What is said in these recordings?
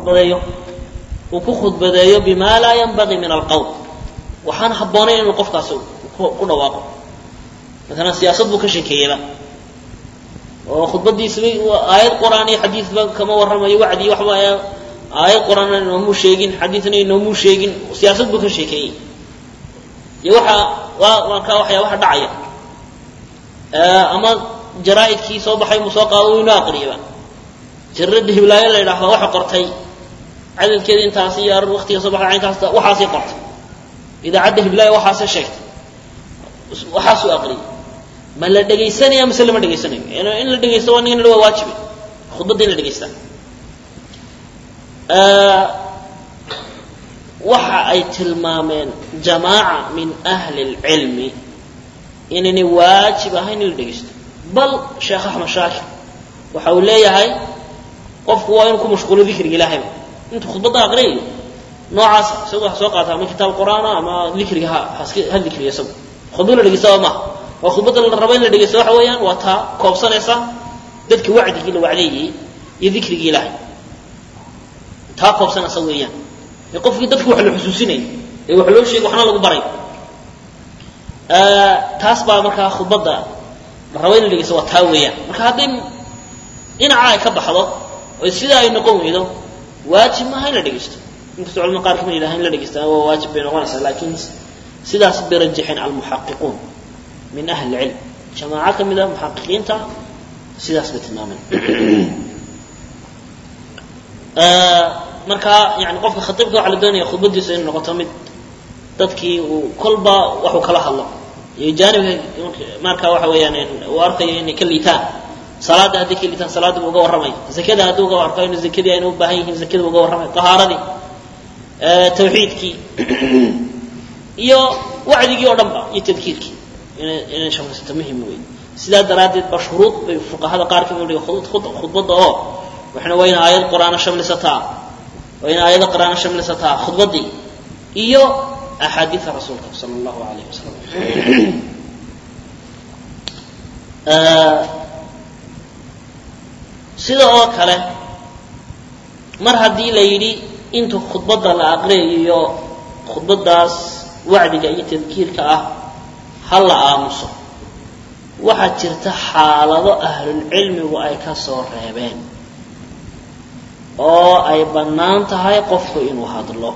khudbadeeyo uu ku khudbadeeyo bima la yanbaghi min alqawl waxaan habboonay inuu qofkaas ku dhawaaqo مثلا سياسة بو كشكيلا وخطبتي سوي آيات قرآنية حديث كما ورما يوعدي وحما آيات قرآنية نمو شيقين حديثنا نمو شيقين سياسة بو كشكي يوحى وكا وحا دعية أما جرائد كي صوبحي مساقا ويناقريبا جرده بلايا اللي راح وحا قرتي عدد كذين تاسيار واختي صباح عين تاستا وحاسي قرت إذا عده بلايا وحاسي شيكت وحاسو أقري ما لا دغيسان يا مسلم دغيسان يعني ان لا دغيسو ان لو واجب خطبتين لا دغيسان waxa ay tilmaameen jamaa min ahli ilmi inani waajib ahayn in dhageysto bal sheekh ahmed shaakir waxa uu leeyahay qofku waa inuu ku mashquulo dhikriga ilaahay inta khudbada aqriyo noocaas soo qaata ama kitaab quraan ama dhikriga ha dhikriga soo khudbada dhageysto ma وخطبة الربين اللي جسوا حويان وتا كوبسان إسا ذلك وعد كيل وعديه يذكر جيله تا كوبسان سويان يقف في ذلك وحلو حسوسين يوحلو شيء وحنا لو بري تاسبا مركا خطبة الربين اللي جسوا تاويان مركا هذين إن عاي كبحضه ويصير أي نقوم إذا واجب ما هي لا جست يمكن علم قارك من إذا هي لا جست هو واجب بين وناس لكن سيدا بيرجحين على المحققون من أهل العلم جماعة من المحققين تا سيداس بتماما مركا يعني قف خطيبك على الدنيا خطبتي سين نقطمد dadkii uu kolba wuxuu kala hadlo iyo jaanibka marka waxa weeyaan uu arkay in kaliitaan salaada hadii kaliitaan salaada uga waramay zakada hadii uga arkay in zakada ay u baahan yihiin zakada uga waramay tahaaradii tawxiidkii iyo wacdigii oo dhanba iyo tadkiirkii إن شخص تمهم وين سلا درادة بشروط بفقهاء قارك من خطبة وإحنا وين آيات القرآن شمل ستا وين آيات القرآن شمل ستا خطبة دي إيو أحاديث الرسول صلى الله عليه وسلم سلا أوكله مر هدي ليلي إنتو خطبة الأقري إيو خطبة داس وعد جاي تذكير كأه هلا آمسو waxaa jirta xaalado ahlul cilmigu ay ka soo reebeen oo ay banaan tahay qofku inuu hadlo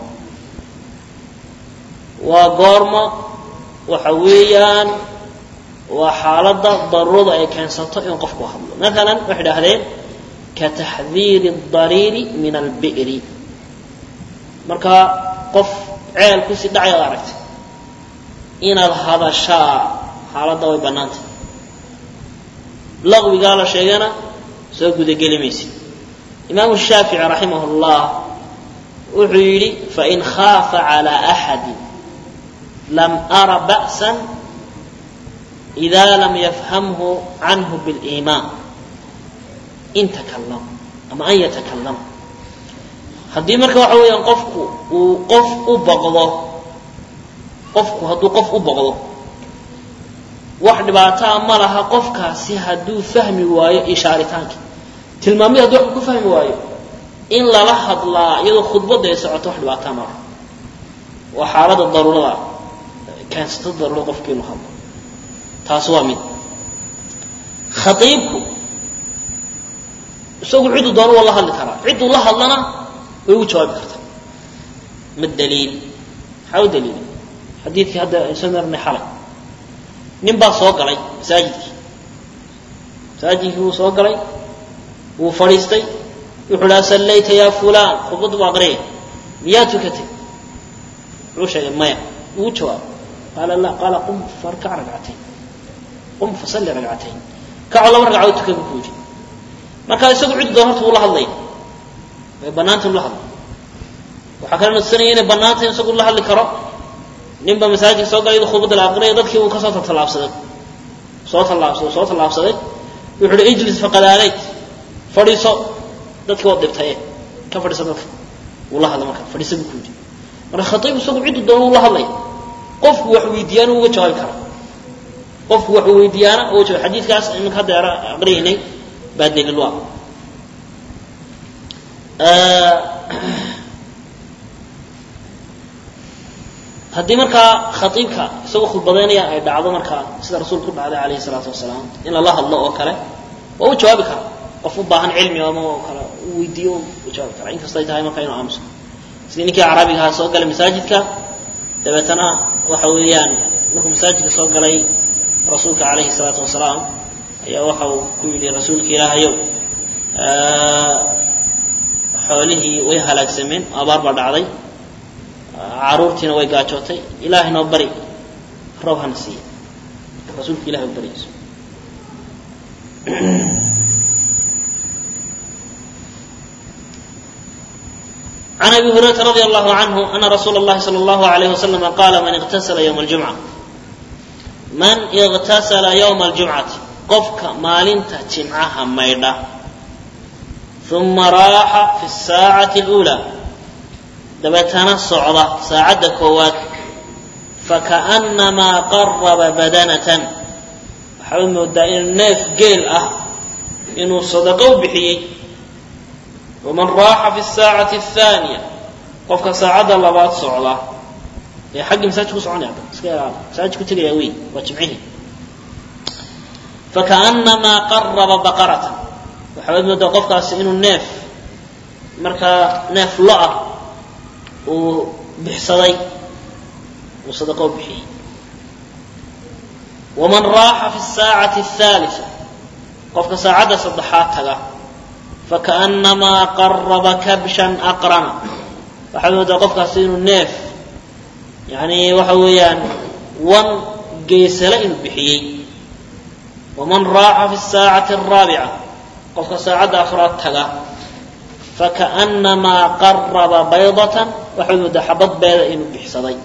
waa goorma waxa weeyaan waa xaalada daruurada ay keensato in qofku hadlo مثلا waxa dhahdeen ka tahdhir ad-dariri min al-bi'r marka qof ceel ku si dhacay aragtay inaad hadashaa xaaladda way banaanta laqwiga la sheegana soo guda gelimaysi imaam shaafi'i rahimahullah wuxuu yiri fa in khafa ala ahad lam ara ba'san idha lam yafhamhu anhu bil iman in takallam ama ay yatakallam hadii marka waxa weeyaan qofku uu qof u baqdo qofku haduu qof u baqdo wax dhibaato ma laha qofkaasi haduu fahmi waayo ishaaritaanki tilmaamay haduu ku fahmi waayo in la hadlaa iyadoo khudbada ay socoto wax dhibaato ma laha wa xaalada daruurada kaasta daruuro qofkii inuu hadlo taas waa mid khatiibku isagu cidu doono wala hadli kara cidu la hadlana way u jawaab kartaa mid daliil haw daliil حديث هذا سمرنا حلق نبى صوغلي مساجدك هو صوغلي وفريستي يقول صليت يا فلان خطب وقري مياتك كتب روش الماء وجواب قال لا قال قم فاركع ركعتين قم فصلي ركعتين كعل ركعتك بوجي ما كان يسوي عد ظهرت والله الله بنات الله وحكينا السنين بنات يسوي الله اللي كرم نبى مساجد سوق يد خطبة الأقرية ذاتك وكسرت الطلاب صدق صوت الله صدق يقول اجلس فقد عليك فريسة ذاتك وضبط هي كفريسة ذاتك والله هذا ما كان فريسة بكوجي أنا خطيب سوق عد الدور والله الله قف وحوي ديانه وجهه الكرم قف وحوي ديانه وجه حديث كاس إنك هذا أقريني بعد للواقع haddii markaa khatiibka isagoo khudbadeynaya ay dhacdo markaa sida rasuulku dhacday calayhi salaatu wasalaam in lala hadlo oo kale waa u jawaabi karaa qof u baahan cilmi ama oo kale u weydiiyo u jawaabi karaa inkastoo ay tahay markaa inuu aamuso sidii ninkii carabiga ahaa soo galay masaajidka dabeetana waxa weeyaan markuu masaajidka soo galay rasuulka calayhi salaatu wasalaam ayaa waxa uu ku yidhi rasuulka ilaahayow xoolihii way halaagsameen abaar baa dhacday caruurtiina way gaajootay ilaahay noo bari roob hana siiya rasuulka ilahay u bariyayso عن أبي هريرة رضي الله عنه أن رسول الله صلى الله عليه وسلم قال من اغتسل يوم الجمعة من اغتسل يوم الجمعة قفك مالنت جمعها ميدا ثم راح في الساعة الأولى دبتنا الصعدة ساعد كوات فكأنما قرب بدنة حول مدائن الناف قيل إنه صدقوا بحي ومن راح في الساعة الثانية قفك ساعد اللبات صعدة يا حق مساجك صعوني مساجك تليوي وجمعه فكأنما قرب بقرة وحول مدى قفك إنه الناف مركا ناف لعب وبحصدي وصدقوا بحي ومن راح في الساعة الثالثة قفك ساعد صدحاتها فكأنما قرب كبشا أقرنا وحمد قفك سين الناف يعني وحويان ون قيسلين بحيي ومن راح في الساعة الرابعة قفك ساعد أخراتها فكأنما قرب بيضة وحمد حبط بيضة بحصدي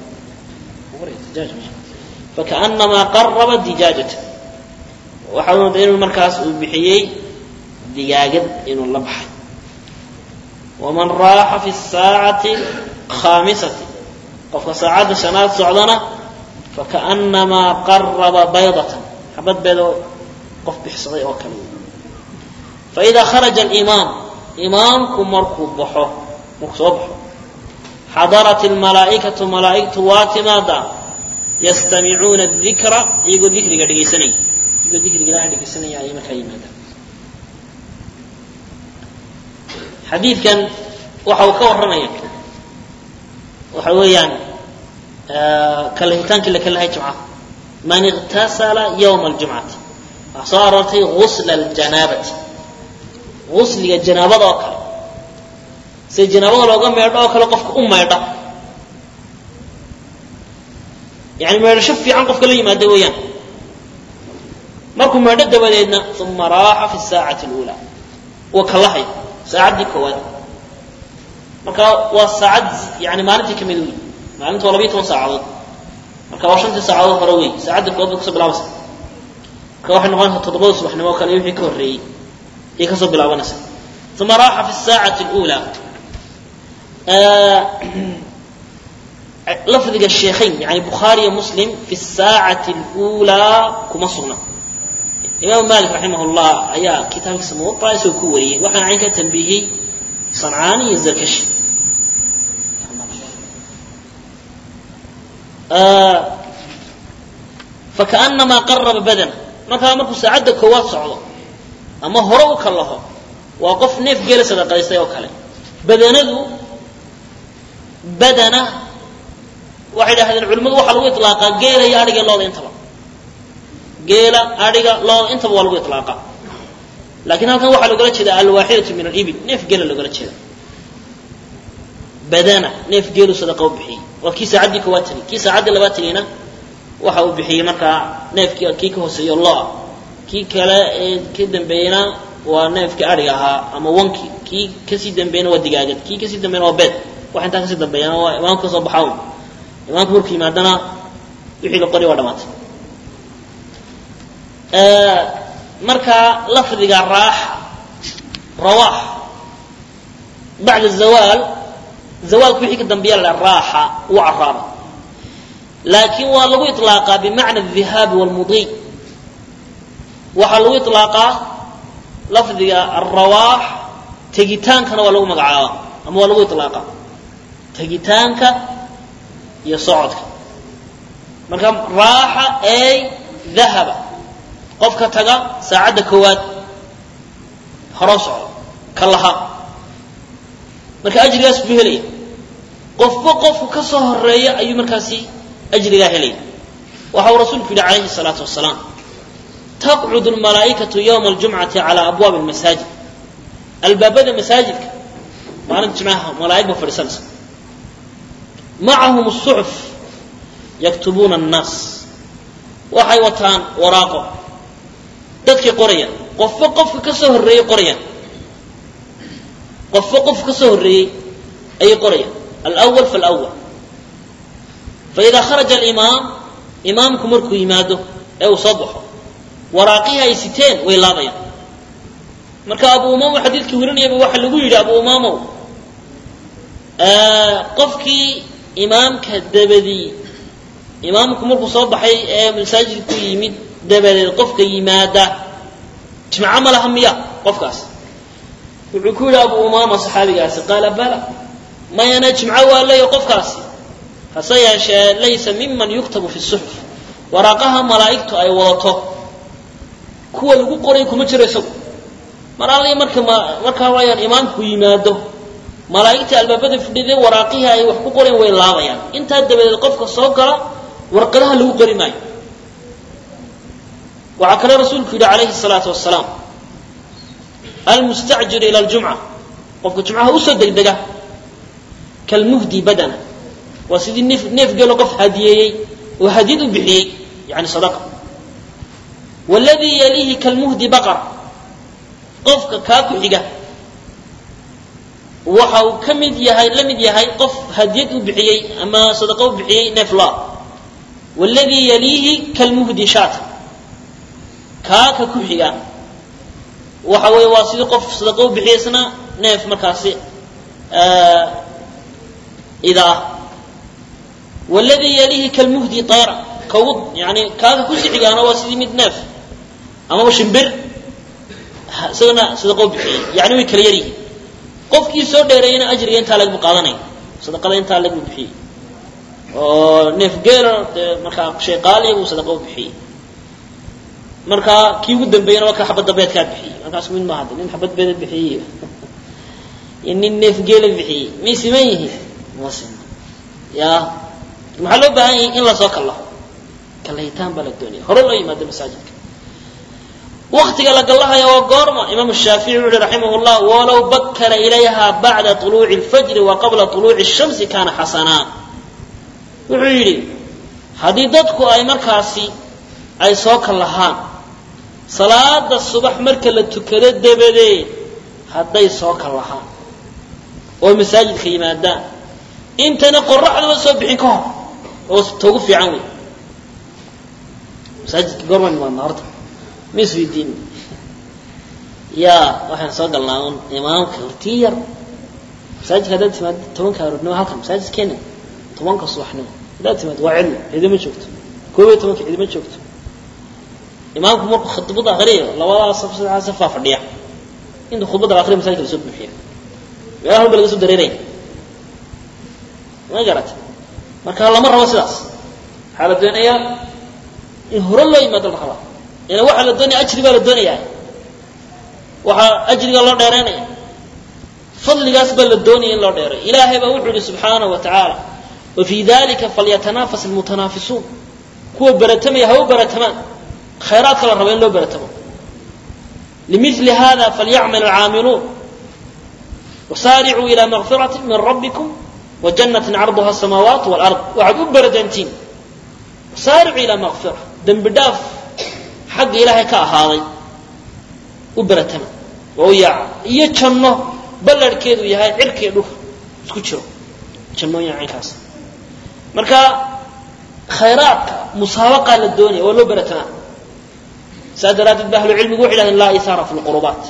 فكأنما قرب دجاجة وحمد إنه المركز بحيي دجاجة إنه اللبح ومن راح في الساعة الخامسة قف ساعد سنات سعدنا فكأنما قرب بيضة حبت بيضة قف بحصدي وكل فإذا خرج الإمام إمامكم مركوب بحه مكتوب حضرت الملائكة ملائكة واتمادا يستمعون الذكر يقول ذكر قد يسني يقول ذكر قد يسني يعني مكاين هذا حديث كان وحو كورنيا وحويان كلهتان كلها جمعة من اغتسل يوم الجمعة صارت غسل الجنابة غسل الجنابة وكل سي الجنابة لو قام يرضى وكل قفك يرضى يعني ما يشوف في عنقف كل ما دويان مركم يرضى دوينا ثم راح في الساعة الأولى وكلها ساعد كواد marka waa saacad yani maalintii kamid weey maalinta 12 saacadood marka waa 5 saacadood hore weey saacada kood ku soo bilaabaysa ka waxa noqon 7 subaxnimo kale wixii ka horeeyay ee ka soo bilaabanaysa thumma raaha fi as-saa'ati al-ula lafdiga sheekhayn yani bukhari iyo muslim fi as-saa'ati al-ula kuma sugna imam malik rahimahullah ayaa kitaabkiisa muwatta soo ku wariyay waxaan aynka tanbiihi صنعاني الزركشي فكأنما قرب بدن marka markuu saacada koowaad socdo ama hore u kalaho waa qof neef geel sadaqaystay oo kale badana waxay dhahdeen culimadu waxa lagu itlaaqaa geela iyo ariga looda intaba geela ariga looda intaba waa lagu itlaaqa laakiin halkan waxa lagu jeedaa al-waahidatu min al-ibil neef geela lagu jeedaa badana neef geelu sadaqa u bixiyay waa kii saacadii koowaad tani kii saacadii labaad tanina waxa uu bixiyay marka neefkii kii ka hooseeyo loo kii kale ee ka dambeeyna waa neefkii ariga ahaa ama wanki kii ka sii dambeeyna waa digaagad kii ka sii dambeeyna waa beed waxa inta ka sii dambeeyna waa imaamka soo baxaw imaamku markii maadana wixii la qori waa dhamaatay marka lafdiga rawaah بعد الزوال زوال كل حين دنبيا للراحة وعرابة لكن ولو إطلاقا بمعنى الذهاب والمضي وحلو إطلاقا لفظ الرواح تجتان كان ولو مقعاوا أما ولو إطلاقا تجتانك يصعدك marka raaxa ay dhahaba qofka taga saacada koowaad horoso kalaha marka ajrigaas buu helay qofku ka soo horeeya ayuu markaasi ajriga helay waxa rasuulku yiri alayhi salatu wassalam تقعد الملائكة يوم الجمعة على أبواب المساجد البابد المساجد ما نجمعها ملائكة فرسلس معهم الصحف يكتبون الناس وحيوتان وراقه تذكي قرية قف كسه الرئي قرية قف كسه الرئي أي قرية الأول فالأول فإذا خرج الإمام إمامكم مركو يماده أو صبحه وراقيها يستين ويلابيا marka Abu Umama xadiidkii warinayay waxa lagu yiri Abu Umama qofkii imaamka dabadi imaamku markuu soo baxay ee masaajidku yimid dabadeed qofka yimaada jimca malaha miya qofkaas wuxuu ku yiri Abu Umama saxaabigaas qala bala ma yana jimca waa leeyo qofkaas hasayaasha laysa mimman yuktabu fi suhuf waraqaha malaa'iktu ay wadato kuwa lagu qoray kuma jiro isagu maraalay marka waayaan imaamku yimaado malaa'ikta albaabada fadhiday waraaqihii ay wax ku qoreen way laabayaan inta dabadeed qofka soo gala warqadaha lagu qori maayo waxa kale rasuulku yiri alayhi salatu wassalaam almustajir ila aljum'a qofka jumcaha u soo degdega kal muhdi badana wasidii neef galo qof hadiyay oo hadiyad u bixiyay yani sadaqa والذي يليه كالمهدي بقر قفك كاكو حيقة وحاو كمد يهي لمد يهي قف هديته بحيي أما صدقه بحيي نفلا والذي يليه كالمهدي شات كاكو حيقة وحاو يواصل قف صدقه بحيي سنة نف مكاسي إذا والذي يليه كالمهدي طيرا كوض يعني كاكو حيقة أنا واصل مد نف أما وشنبر سونا صدقوا بحي يعني ويكريري قف كي سو ديرينا أجر ينتهى لك بقاضني صدقة ينتهى لك بحي نفقير مركا شيء قالي وصدقوا بحي مركا كي قدام بينا وكا حبت بيت كاد بحي مركا سمين ما هذا لين حبت بيت بحي إني نفقير بحي ميسي ميه موسم يا محلو بهاي إلا صوك الله كالله يتام بلك دوني هرو الله يماد مساجدك وقت قال الله يا وقرما إمام الشافعي رحمه الله ولو بكر إليها بعد طلوع الفجر وقبل طلوع الشمس كان حسنا وعيري حديدتك أي مركاسي أي سوك اللهان صلاة الصبح مركة لتكرد دبدي حتى سوك اللهان ومساجد خيمات دا انت نقول رحل وصبحكم وتوقف في عوني مساجد قرما من النهارده ميس في الدين يا واحد صدق الله إمامك ورتير مساجد هذا تمد تمن كارودنا هالكم مساجد كنا تمن كصوحنا لا تمد وعلم إذا ما شفت كوي تمن إذا ما شفت إمامك مرق خطبة غريبة لا والله صف فرديا إنه خطبة آخر مساجد السب فيها يا هم بلقوا سب دريرين ما جرت ما كان الله مرة وسلاس حالة الدنيا إن هو الله يمد الخلاص يعني واحد الدنيا أجري بال الدنيا واحد أجري الله ديراني فضل جاس بال الدنيا الله ديراني إلهي بوحده سبحانه وتعالى وفي ذلك فليتنافس المتنافسون كو برتمي هو برتمان خيرات الله ربين له برتمان لمثل هذا فليعمل العاملون وسارعوا إلى مغفرة من ربكم وجنة عرضها السماوات والأرض وعقوب بردنتين وسارعوا إلى مغفرة دم بداف حق إلهي كأهاضي وبرتما ويا يجنه بلر كيدو يهاي عركي له اسكتشرو جنه يعني كاس marka khayraadka musaabaqa la doonay oo loo barataa saadaraad bahlu cilmigu ilaahay la isaara fi qurubaat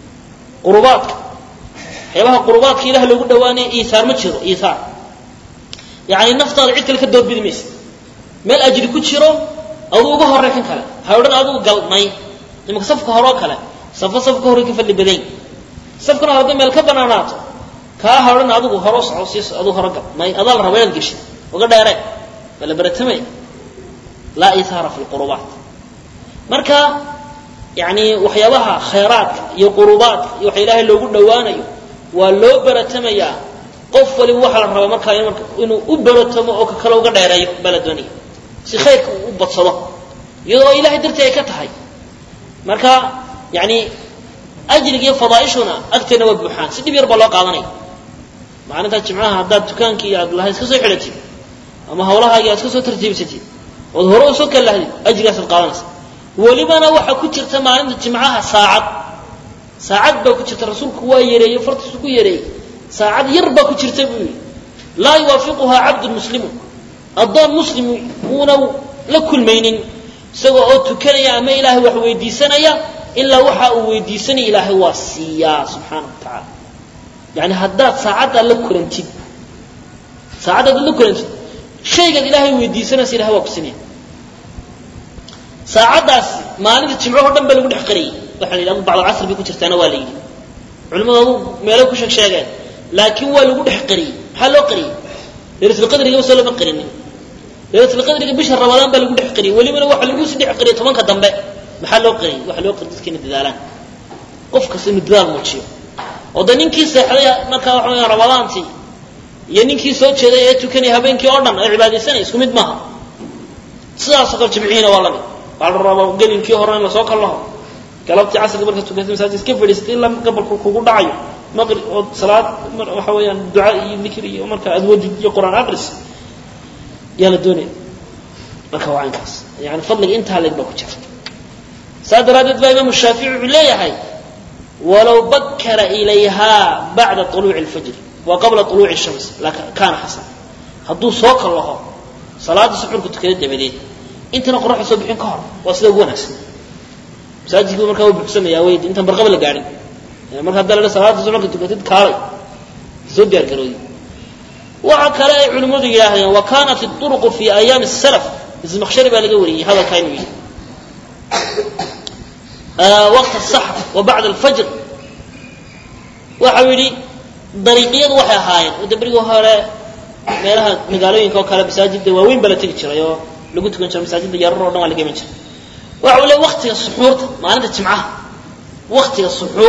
haybaha qurubaadka ilaahay lagu dhawaanay isaar ma jiro isaar yaani naftaada cid kale ka doobidmaysa meel ajri ku jiro aduu uga horeekan kale hawdhan aduu galmay imka safka horo kale safka hore ka fadli badan safkana hada meel ka banaanaato ka hawdhan aduu horo socodsiis aduu horo gal may adal rabayl gashay uga dheere bala baratamay لا إثارة في القربات مركا يعني وحيابها خيرات يقربات يوحي إلهي لو قلنا وانا ولو برتميا قف لي وحل الربا مركا إنه أبرتم أو كلو قد يرى بلدني si khayrka u badsado iyadoo ilaahay dartii ay ka tahay marka yani ajriga iyo fadaa'ishuna agteena waa buuxaan si dib yar baa loo qaadanay maalinta jimcaha haddaad dukaankii aad lahayd iska soo xidhatid ama hawlahaaga aad iska soo tartiibsatid oo hore u soo kalahdid ajrigaas aad qaadanaysa walibana waxa ku jirta maalinta jimcaha saacad baa ku jirta rasuulku waa yeereeyay fartiisu ku yeereeyay saacad yar baa ku jirta buu laa yuwaafiquha cabdu muslimu addoon muslim uuna la kulmaynin isagoo oo tukanaya ama ilaahay wax weydiisanaya ilaa waxa uu weydiisanaya ilaahay waa siiyaa subxaanahu wa tacaala yani haddaad saacadda la kulantid shaygan ilaahay weydiisanaysa ilahay waa ku siinaya saacaddaas maalinta jimcaho dhan baa lagu dhex qariyey waxa la yidhahda bacd alcasr bay ku jirtaana waa la yidhi culimadoodu meelo ku sheegeen laakiin waa lagu dhex qariyey maxaa loo qariyey leylatul qadriga wasoo lama qarinin leylatul qadriga bisha ramadaan baa lagu dhex qariyey welibana waxa lagu sii dhex qariyey 10ka dambe maxaa loo qariyey waxa loo qariyey dadkina dadaalaan qof kasta inuu dadaal muujiyo oo ninkii seexday marka waxa weeyaan ramadaantii iyo ninkii soo jeeday ee tukanay habeenkii oo dhan ay cibaadeysanay isku mid maaha sidaas oo jimciina waa la mid bal rabo gelinkii hore in la soo kalaho galabtii casriga marka tukatay masaajid iska fadhiistay ilaa gabalku kugu dhacayo maqrib oo salaad waxa weeyaan ducaa iyo dhikri iyo marka adwadi iyo quraan aqris yala doonay marka waa inkaas yani fadliga inta leeg ba ku jira saadaraad baa imaam shaafici leeyahay walaw bakkara ilayha ba'da tuluu'i al-fajr wa qabla tuluu'i ash-shams kana hasan haduu soo kalaho salaada suxurku tukaday dabadeed intana qorraxda soo bixin ka hor waa sida wanaagsan masaajidku marka uu buuxsamaya weyd inta barqaba la gaarin marka hadda salaada suxurku tukatid kaalay soo diyaar garooday waxa kale ay culimadu yiraahdeen wa kanat at-turuq fi ayam as-salaf izmakhshari baa laga wariyay hada kayn weey waqt as-sahar wa ba'da al-fajr waxa wili dariiqiyadu waxay ahaayeen dabriga hore meelaha magaalooyinka oo kale masaajidda waaweyn baa la tagi jiray oo lagu tukan jiray masaajidda yarar oo dhan waa laga jiray waxa uu leeyahay waqtiga suxuurta maalinta jimcaha waqtiga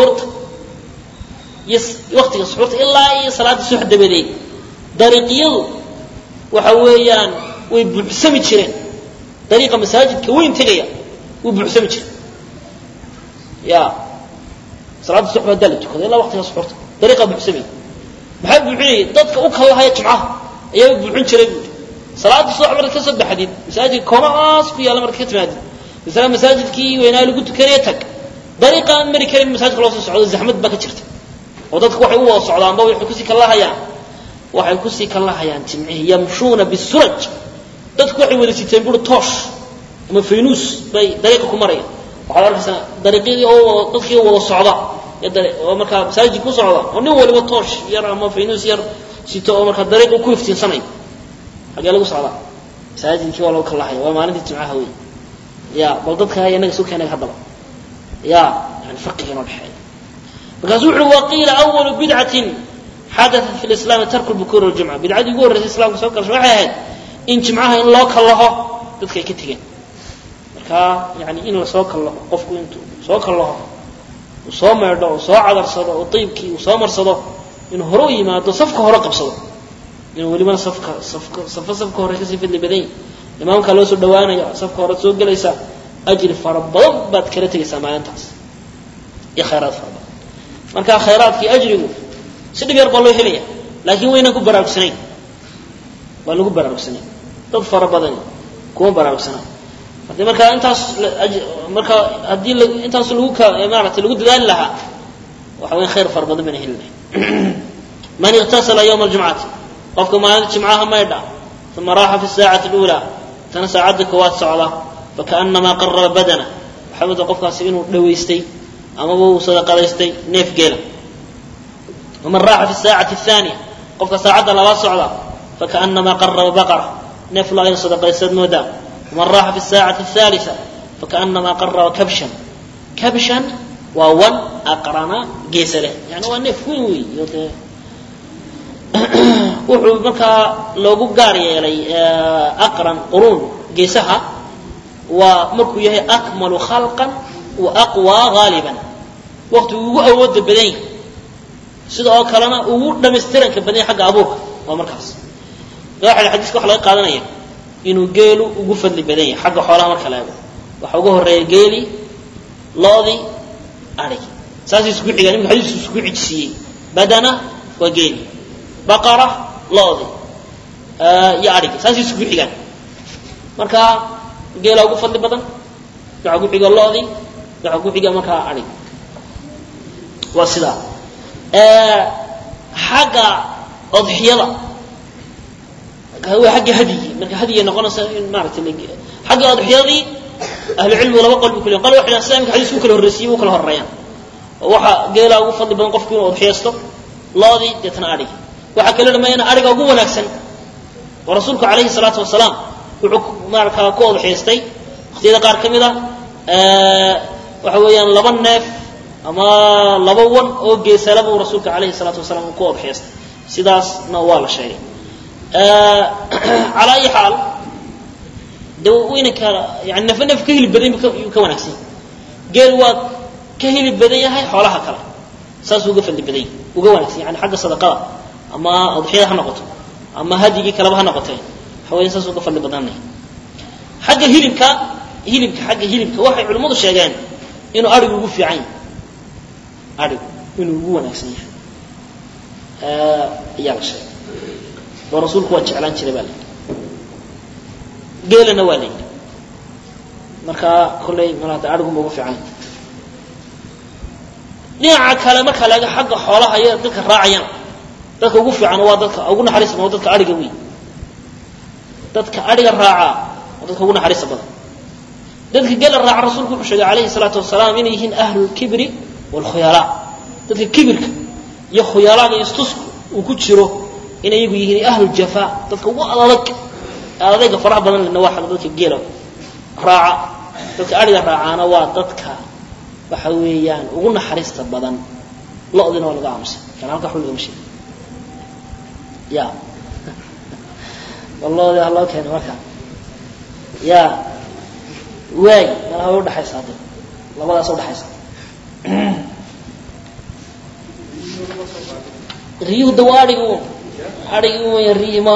suxuurta ilaa iyo salaada subax dabadeed dariiqiyadu waxa weeyaan way buuxsami jireen dariiqa masaajidka weyn tagaya uu buuxsami jiray ya salaada subax baa la tukaday ilaa waqtiga suxuurta dariiqa buuxsami maxay buuxinay dadka u kala haya jimcaha ayaa buuxin jiray salaada subax marka ka soo baxdid masaajidka koomaas ku yaala marka ka timaadid مثلا مساجدكي وينا lagu tukanay tag dariiqan mari karin masaajidka loo soo socdo zaxmad ba ka jirta oo dadku waxay u wada socdaan ba waxay ku sii kala hayaan jimcihi yamshuna bisuraj dadku waxay wada siteen bur toosh ama faynuus bay dariiqa ku marayaan waxa arkaysa dariiqadii oo dadkii wada socda oo marka masaajidku socda oo nin waliba toosh yar ama faynuus yar sito oo marka dariiqa ku iftiinsanay xagee lagu socdaa masaajidkii waa loo kala hayaa waa maalintii jimcaha weey يا بلدتك هي نجس وكانك هضبة يا يعني فقه نوحي بقصوع وقيل أول بدعة حدثت في الإسلام ترك البكور والجمعة بدعة يقول رئيس الإسلام سوكر شوحيد إن جمعها إن الله كالله تدك كتير يعني إن الله سوك الله قفكوا أنتم سوك الله وصام يرضى وصاع على الصلاة وطيبكي وصامر صلاة إنه هروي ما تصفك هرقب صلاة إنه ولي ما صفك هرقب في اللي بدين imaamka loo soo dhawaanayo safka hore soo galaysa ajri farabadan baad kala tagaysaa maalintaas iyo khayraad farabadan marka khayraadkii ajrigu si dhib yar baa loo helaya laakiin wayna ku baraarugsanay waa lagu baraarugsanay dad farabadan kuma baraarugsanay hadii intaas lagu dadaal lahaa waxa weyn khayr farabadan bana helnay man yagtasala yawm al-jum'ah qofka maalinta jimcaha ma yidha ثم راح في الساعة الأولى تنسى عدك وات سعلا فكأنما قرب بدنه حمد قفك سبينه دويستي أما هو صدق ليستي نيف قيله ومن راح في الساعة الثانية قفك ساعد الله سعلا فكأنما قرب بقرة نيف لا ينصدق ليستي نودا ومن راح في الساعة الثالثة فكأنما قرب كبشا وون أقرنا قيسله يعني هو نيف وي wuxuu marka loogu gaar yeelay aqran qurun geesaha ومركو يهي أكمل خلقا وأقوى غالبا وقت أود بدين سيدا كلنا أود مسترن كبدين حق أبوك ومركز واحد الحديث كحلا قالنا إنه جيلو وقفل بدين حق حوالها مركلا وحوجه الرجالي لاضي عليه ساسي سكوت يعني من حديث سكوت عجسي بدنا وجيل بقرة لاضي يعرف ساسي سكوت يعني مركا جيل أقول فضل بدن يعقوب حق لاضي يعقوب حق مركا عليه وصلا حق أضحية هو حق هدي مركا هدي نقولنا معرفة حق أضحية أهل العلم ولا بقول بكل قالوا إحنا سامك حديث كله الرسيم وكله الريان وحا قيل أو فضل بن قف كونه أضحيسته لاضي يتنعري وحكى لنا أنا أرجع قوة نكسن ورسولك عليه الصلاة والسلام معك قوة أضحيستي اختيار قار كمذا وحويا لبن نف أما لبون أو جي سلام ورسولك عليه الصلاة والسلام قوة أضحيست سداس نوال شيء على أي حال دو وينك يعني نفنف كهل بدين يكون أكسين قال وكهل بدين هاي حولها كلا ساس وقف البدين وقوان أكسين يعني حق الصدقاء أما أضحيها نقطة أما هدي كلامها نقطتين حوالي ساس وقف البدين حق هيلبك حق هيلبك واحد علماء الشيغان إنه أرجو وقف في عين أرجو إنه قوان أكسين يا شيء ورسولك وجه على أنت لبالك قيل نوالي مركا كلي مرات أرجو وقف في عين dhinaca kale marka laga xagga xoolaha iyo dadka raacayaan dadka ugu fiican waa dadka ugu naxariis badan dadka ariga weey dadka ariga raaca dadka ugu naxariis badan dadka gal raaca rasuulku wuxuu sheegay kaleey salaatu wasalaam inay yihiin ahlul kibri wal khuyala dadka kibirka iyo khuyalaga istusku uu ku jiro inay iyagu yihiin ahlul jafa dadka ugu adag faraha badan lana waxa dadka geelo raaca dadka ariga raacana waa dadka waxa weeyaan ugu naxariista badan lo'dina waa laga aamusa kan halka xul laga mishay ya wallahi allah keen marka ya way mala u dhaxaysa dad labadaas u dhaxaysa riyu dawaarigu arigu way riima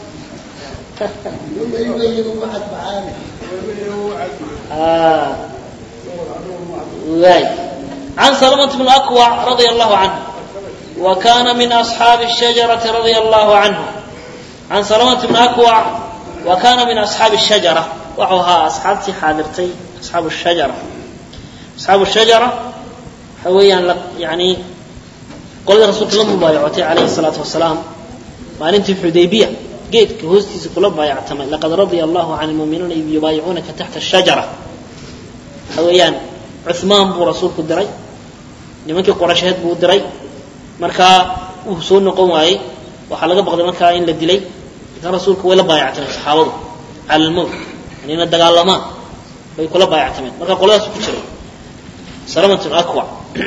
عن سلمة بن الأكوع رضي الله عنه وكان من أصحاب الشجرة رضي الله عنه عن سلمة بن الأكوع وكان من أصحاب الشجرة وعوها أصحاب حاضرتي أصحاب الشجرة حويا يعني قال رسول الله مبايعته عليه الصلاة والسلام ما أنت في حديبية جيت كهوستي سكول بايعتم لقد رضي الله عن المؤمنين إذ يبايعونك تحت الشجرة حويا عثمان بو رسولك الدري لمنك قرشهد بو الدري مركا وحسون نقوم واي وحلقة بغض مركا إن للدلي كان رسولك ولا بايعتم صحابه على الموت يعني ندقى الله ما ويقول بايعتم مركا قولها سبتشري سلامة أكوع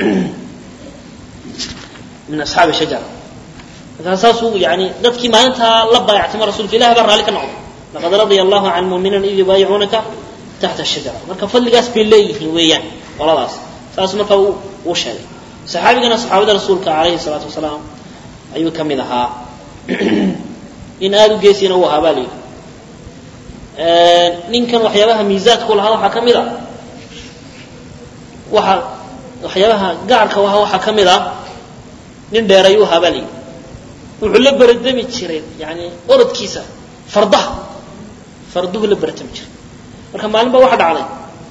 من أصحاب الشجرة كان أساسه يعني ذاتك ما أنت لبا يعتم رسولك الله برا لك نعم لقد رضي الله عن المؤمنين إذ يبايعونك تحت الشجرة مركا فلقاس بالله ويان خلاص ساس مركا وشهد صحابينا صحابة رسولك عليه الصلاة والسلام أيوة كمدها إن آدو جيسين هو هبالي نين كان وحيابها ميزات كل هذا حكمدها وحيابها قارك وها حكمدها نين ديريو هبالي وعلى بردمي تشرين يعني أرد كيسة فرده لبردمي تشرين marka maalin ba waxa dhacday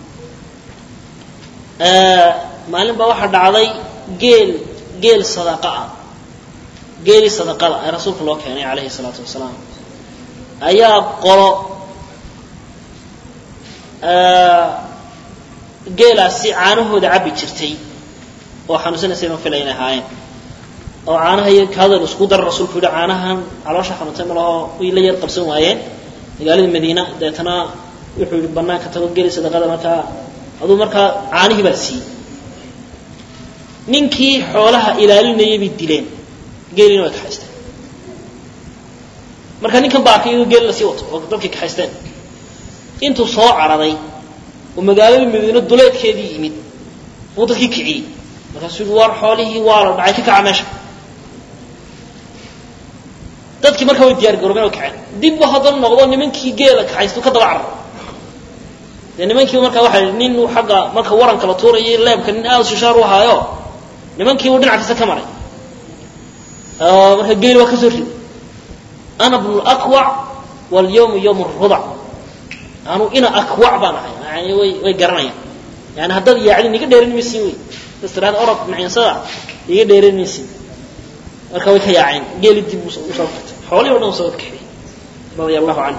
geel sadaqa geeli sadaqada ay rasuulku loo keenay kaleey salaatu wasalaam ayaa qoro geelaasi caanahooda cabi jirtay oo xanuunsanayay ma filayna haayeen oo caanaha iyo kaada isku dar rasuulku yiri caanahan caloosha xanuuntay malaha way la yar qabsan waayeen magaalada Madiina deetana wuxuu yiri banaanka tago geeli sadaqada markaa aduu markaa caanihi baa si ninkii xoolaha ilaalinayay bi dileen geelina way ka haysteen marka ninkan baaqay geel la sii wato oo dadkii ka haysteen intuu soo caraday ومقالة مدينة دولات كذي يمد وضك كعي مركز وار حوله وار بعيك كعمش dadki marka way diyaar garoobeen oo kacay dib waxa dal noqdo nimankii geela kacaysto ka daba carab nimankii marka waxa nin uu xaga marka waran kala tuurayay leebka nin aad shishaar u haayo nimankii uu dhinac ka maray marka geel waa ka soo rid ana ibn al-aqwa wal yawm yawm ar-rudha anu ina aqwa baan ahay yani way garanayaan yani hadad yaacin niga dheerin miisi way istiraan orod macinsada iga dheerin miisi marka way ka yaacin geel dib u soo qabtay xooli oo dhan soo kaxay radiyallahu anhu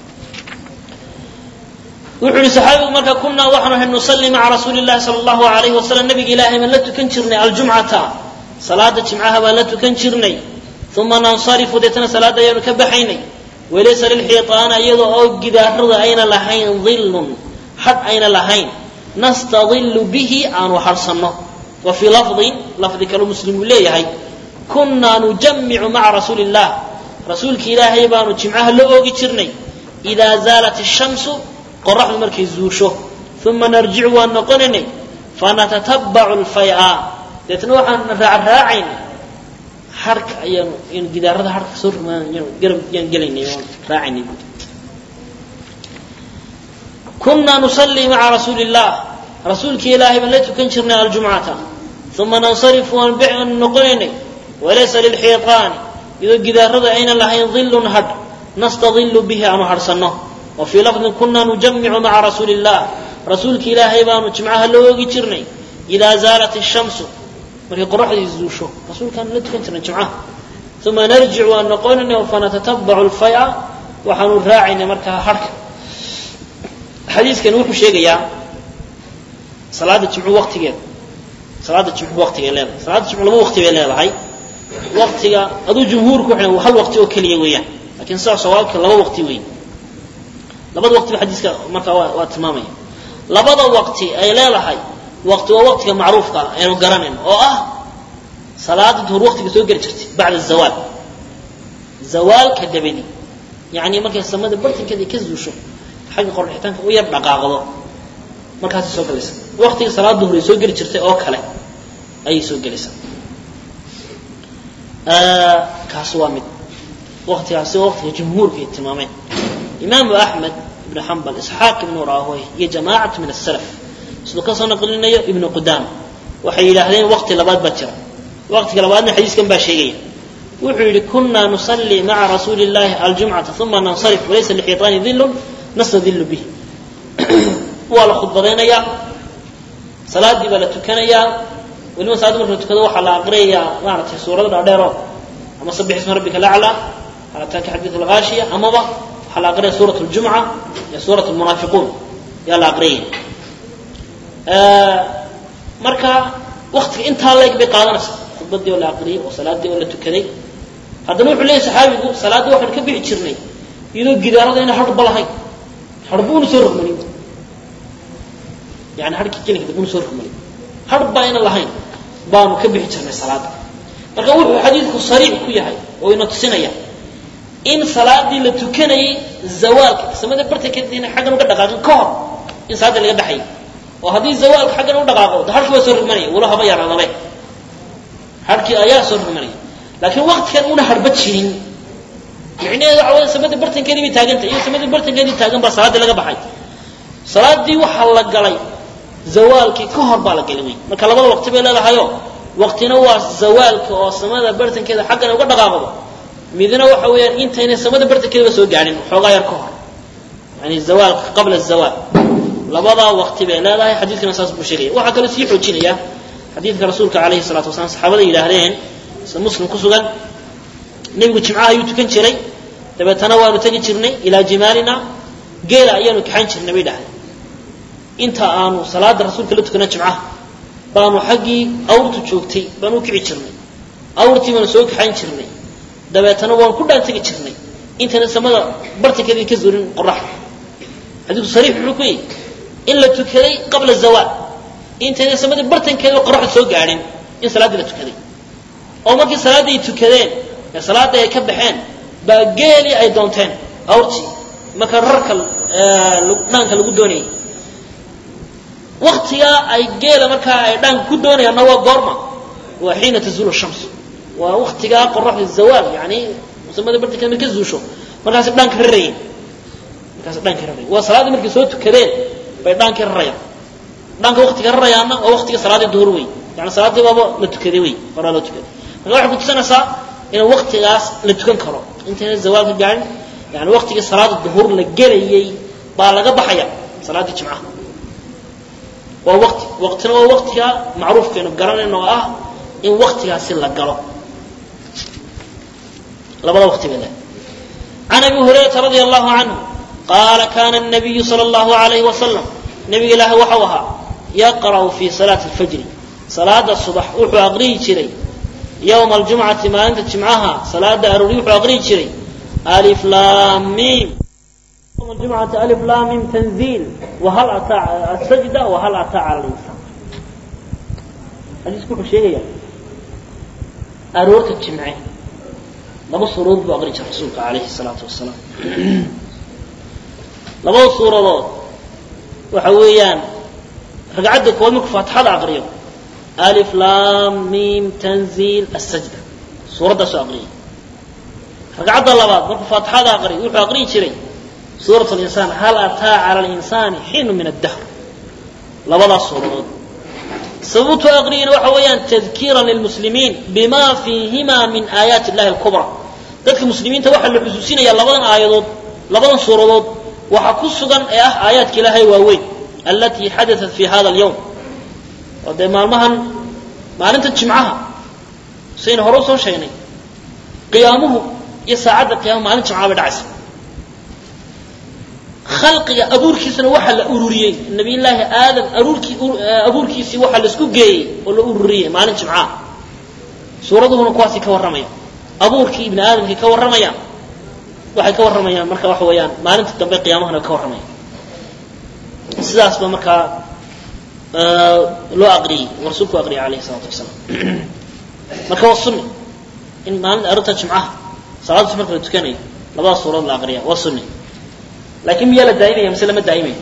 wuxuu saxaabadu marka kunna waxaanu nusalli ma'a rasuulillahi sallallahu alayhi wasallam nabiga ilaahay man la tukan jirnay al-jum'ata salaada jimcaha baan la tukan jirnay thumma nansarifu datana salaada ayanu ka baxaynay walaysa lil hiitaan ayadoo oo gidaarada ayna lahayn dhillun had ayna lahayn nastadillu bihi an waharsanno wa fi lafdhi kalu muslimu leeyahay kunna nujammi'u ma'a rasuulillah rasuulki ilaahay baanu jimcaha la oogi jirnay ida zalat ash-shamsu qorraxdu markay zuusho thumma narji'u wa naqanani fanatatabba'u al-fay'a dadna waxaan raacraacin harka ayaan in gidaarada harka soo rumaanayeen garab yaan galeynay raacini kunna nusalli ma'a rasuulillah rasuulki ilaahay baan la tukan jirnay al-jum'ata thumma nansarifu wa naqanani walaysa lil hiitaan إذا جدارنا أين لهين ظل هد نستظل به عن حرسنا وفي لفظ كنا نجمع مع رسول الله رسولك إلهي بان جمعها لو جرني إذا زالت الشمس وهي قرح يزوشو رسول كان لتكنتنا جمعها ثم نرجع أن نقول فنتتبع الفيع وحنراعي مركها حركة حديث كان وحو شيء يا صلاة الجمعة وقت جيد صلاة الجمعة وقت جيد صلاة الجمعة لو وقت جيد هاي وقتها أدو جمهورك وحنا وحل وقت وكلية وياه لكن صار صوابك لبض وقت وين لبض وقت بحديث مركا وتمامي لبض وقت أي لا لحي وقت ووقتك معروف يعني قرنين صلاة الظهر وقتك سوق جرتي بعد الزوال زوال كدبني يعني مركا السماد برتين كذا كذو شو حاجة قرحتان ويربع قاعدة مركا سوق جلسة وقتك صلاة الظهر سوق جرتي أو كله أي سوق جلسة كاسوامد وقتها سوى وقت الجمهور في التمامين إمام أحمد بن حنبل إسحاق بن راهويه هي جماعة من السلف سلوكا صنقل لنا ابن قدام وحي لهذين وقت لباد بكر وقت لبادنا حديث كان باشيئية وحي كنا نصلي مع رسول الله الجمعة ثم ننصرف وليس لحيطان ظل نستظل به وعلى خطبتين يا صلاة دي بلا تكنيا ولما ساعد مرة تكذو على قرية ما نعرف سورة العديرة أما سبح اسم ربك الأعلى على تاك حديث الغاشية أما على قرية سورة الجمعة يا سورة المنافقون يا لا قرية مركا وقت أنت هلاك بقادنا خطبة دي ولا قرية وصلاة دي ولا تكذي هذا نوع ليه صحابي يقول صلاة دي واحد كبير تشرني يقول جدار هذا هنا حرب الله هاي حربون سورة مني يعني حرب كذي كده سورة مني حرب بين الله هاي بانو كبيح جرني صلاة marka wuxuu xadiidku sariix ku yahay oo ina tusinaya in salaadii la tukanay zawaalka samada bartankeedina xagan uga dhaqaaqin ka hor in salaada laga baxay oo hadii zawaalka xagan u dhaqaaqo halkii waa soo rumanay wala haba yaraadaba halkii ayaa soo rumanay laakiin waqtigan una harba jirin micnaheedu waa samada bartankeedii taagantay iyo samada bartankeedii taagan ba salaada laga baxay salaadii waxa la galay zawaalkii ka hor baa la galay marka labada waqti bay leedahay waqtina waa zawaalka oo samada bartankeeda xaqana uga dhaqaaqo midna waxa weeyaan intayna samada bartankeeda soo gaarin xoogaa yar ka hor yani zawaalka qabla zawal labada waqti bay leedahay xadiidkana saas buu sheegay waxa kale sii xoojinaya xadiidka rasuulka kaleey salaatu wasalaam saxaabada ilaahdeen muslim ku sugan nabigu jimcaha ayuu tukan jiray dabeetana waanu tagi jirnay ilaa jimaalina geela ayaanu kaxan jirnay bay dhahay inta aanu salaada rasuulka la tukana jimcaha baanu xaqii awrtu joogtay baanu kici jirnay awrtii baanu soo kaxan jirnay dabeetana waan ku dhaantagi jirnay intana samada bartankeedii ka zuurin qorax hadiiku sariix wuxuu ku yahay in la tukaday qabla zawal intana samada bartankeeda qorax soo gaarin in salaada la tukaday oo markii salaada ay tukadeen ee salaada ay ka baxeen baa geeli ay doonteen awrtii marka rarka dhaanka lagu doonayay waqtiga ay geela marka ay dhan ku doonayaan waa goorma waa xiina tazulu shams waa waqtiga qorraxda zawal yani musamada bartika markay zuusho markaas dhan ka reeyay waa salaada markay soo tukadeen bay dhan ka reeyaan dhanka waqtiga reeyaana oo waqtiga salaada duhur way yani salaadii baba la tukaday way fara la tukaday marka waxa ku tusanaysaa in waqtigaas la tukan karo inta zawalka gaarin yani waqtiga salaada duhur la gelayay baa laga baxaya salaada jimcaha waa waqtina waa waqtiga macruufkeenu garanayno ah in waqtigaasi la galo labada waqti bada عن أبي هريرة رضي الله عنه قال كان النبي صلى الله عليه وسلم نبي الله وحوها يقرأ في صلاة الفجر صلاة الصبح وحو أغري جري يوم الجمعة ما أنت جمعها صلاة أروري وحو أغري جري ألف لام ميم يوم الجمعة ألف لام ميم تنزيل وهل أتى السجدة وهل أتى على الإنسان حديث كل شيء أرورت الجمعين لما صورود بأغري رسولك عليه الصلاة والسلام لما صورود وحويان رقعدك ومك فتحة أغريه ألف لام ميم تنزيل السجدة سورة دسو أغريه رقعد الله بعض مك فتحة أغريه وحو أغريه شري سورة الإنسان هل أتى على الإنسان حين من الدهر لبضع صورود سبوت أغرين وحويان تذكيرا للمسلمين بما فيهما من آيات الله الكبرى ذلك المسلمين توحى الحسوسين يا لبضان آيات لبضان صورات وحكسوا آيات كلاهي واوين التي حدثت في هذا اليوم ودي مالمهن ما أنت تجمعها سين هروسه شيني قيامه يساعد قيامه ما أنت تجمعها بدعس خلقي أبوركيسنا وحل أوروريين النبي الله آدم أبوركيسي وحل اسكو جاي ولا أوروريين ما نجمع معاه سورته نقاسي كورميا أبوركي ابن آدم كي كورميا وحي كورميا مركا وحويان ما ننت تنبي قيامه هنا كورميا سلاس بمركا لو أقري ورسولك أقري عليه الصلاة والسلام مركا وصلني إن ما ننت أردت تجمعها صلاة مركا تكني لبا صورة الأقرية وصلني لكن ميال الدائمية مثل ما الدائمية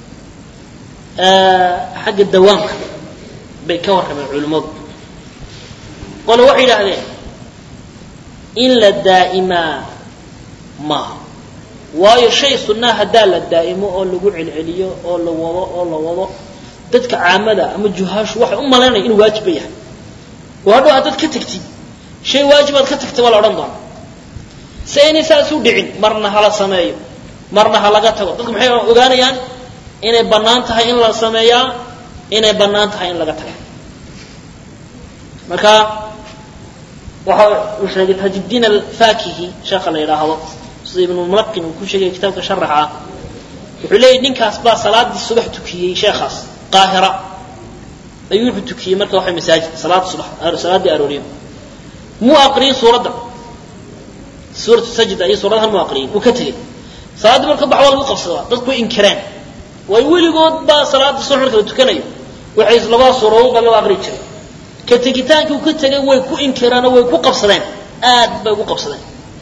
حق الدوام بيكور من العلماء قالوا وحي عليه إلا الدائمة ما وايو شيء سناها دال الدائمة أو اللي قوع العليا أو اللي وضع ددك عاملة أما الجهاش واحد أما لنا إنه واجبية وهذا هدد كتكتي شيء واجبات كتكتي ولا رمضان سيني ساسو دعين مرنا على سمايو marna ha laga tago dadku maxay ogaanayaan inay banaan tahay in la sameeyaa inay banaan tahay in laga tago marka waxa uu sheegay Tajuddin al-Fakihi sheekha la yiraahdo sida ibn Mulaqqin uu ku sheegay kitaabka sharaxa wuxuu leeyahay ninkaas baa salaadii subax tukiyay sheekhaas Qaahira ayuu tukiyay marka waxa masaajid salaad subax salaadii arooriyo mu aqri suurada sajda ay suuradaha mu aqri uu ka tagay salaad marka baxwal lagu qabsado dadku inkiraan way weligood ba salaad subax kala tukanayo waxay laba suurado bal aqri jiray ka tagitaanka uu ka tagay way ku inkiraan way ku qabsadeen aad bay ugu qabsadeen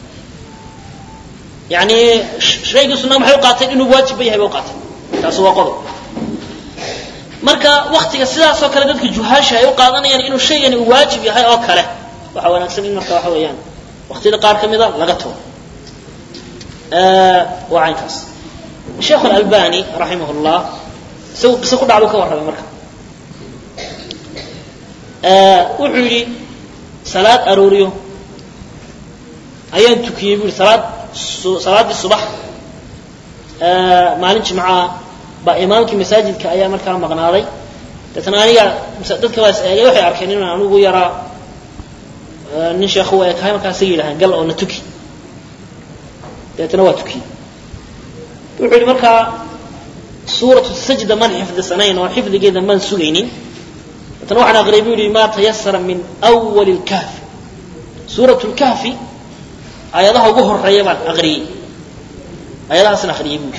yani shayga sunnah maxay qaateen inuu waajib yahay bay qaateen taas waa qodob marka waqtiga sidaas oo kale dadka juhaasha ay u qaadanayaan inuu shaygani waajib yahay oo kale waxa wanaagsan in marka waxa weeyaan waqtiga qaar kamida laga tago وعنكس الشيخ الألباني رحمه الله سوق دعوه كورة بمركة وحولي صلاة أروريو أيان تكيبوا صلاة الصبح ما لنش معاه بإمامك مساجد كأيام الكلام مغناري تتنانيا مسددك يوحي أركانين أنه يرى نشي أخوة كهي مكان سيئلها قال له نتكي يتنواتكي وحولي مركا سورة السجدة من حفظ سنين وحفظ جيدا من سجينين يتنوعنا غريبيولي ما تيسر من أول الكهف سورة الكهف آياتها ظهر ريبان أغريب آياتها سنة غريبيولي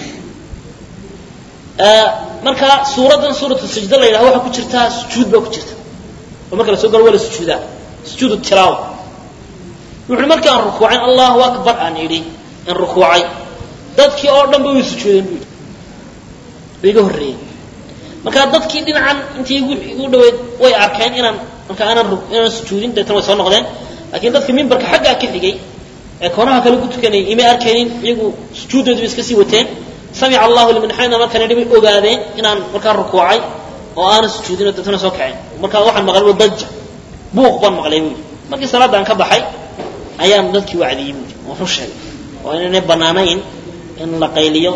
مركا سورة السجدة اللي لها كترتها سجود بها كترتها ومركا لسوقر ولا سجودها سجود التلاوة وحولي مركا الركوعين الله أكبر أن يري in rukuucay dadkii oo dhan bay sujuudeen biiga horreeyay marka dadkii dhinacan intii igu dhaweed way arkeen inaan marka aanan sujuudin deetana way soo noqdeen laakiin dadka mimbarka xagga ka xigay ee koonaha kale ku tukanay ima arkeenin iyagu sujuudoodu iska sii wateen sami'a Allahu liman hamida marka ay ogaadeen inaan marka rukuucay oo aan sujuudin deetana soo kacay marka waxaan maqlay dajja buuq baan maqlay markii salaadaan ka baxay ayaan dadkii wacdiyay oo sheegay oo inay banaanayn in la qayliyo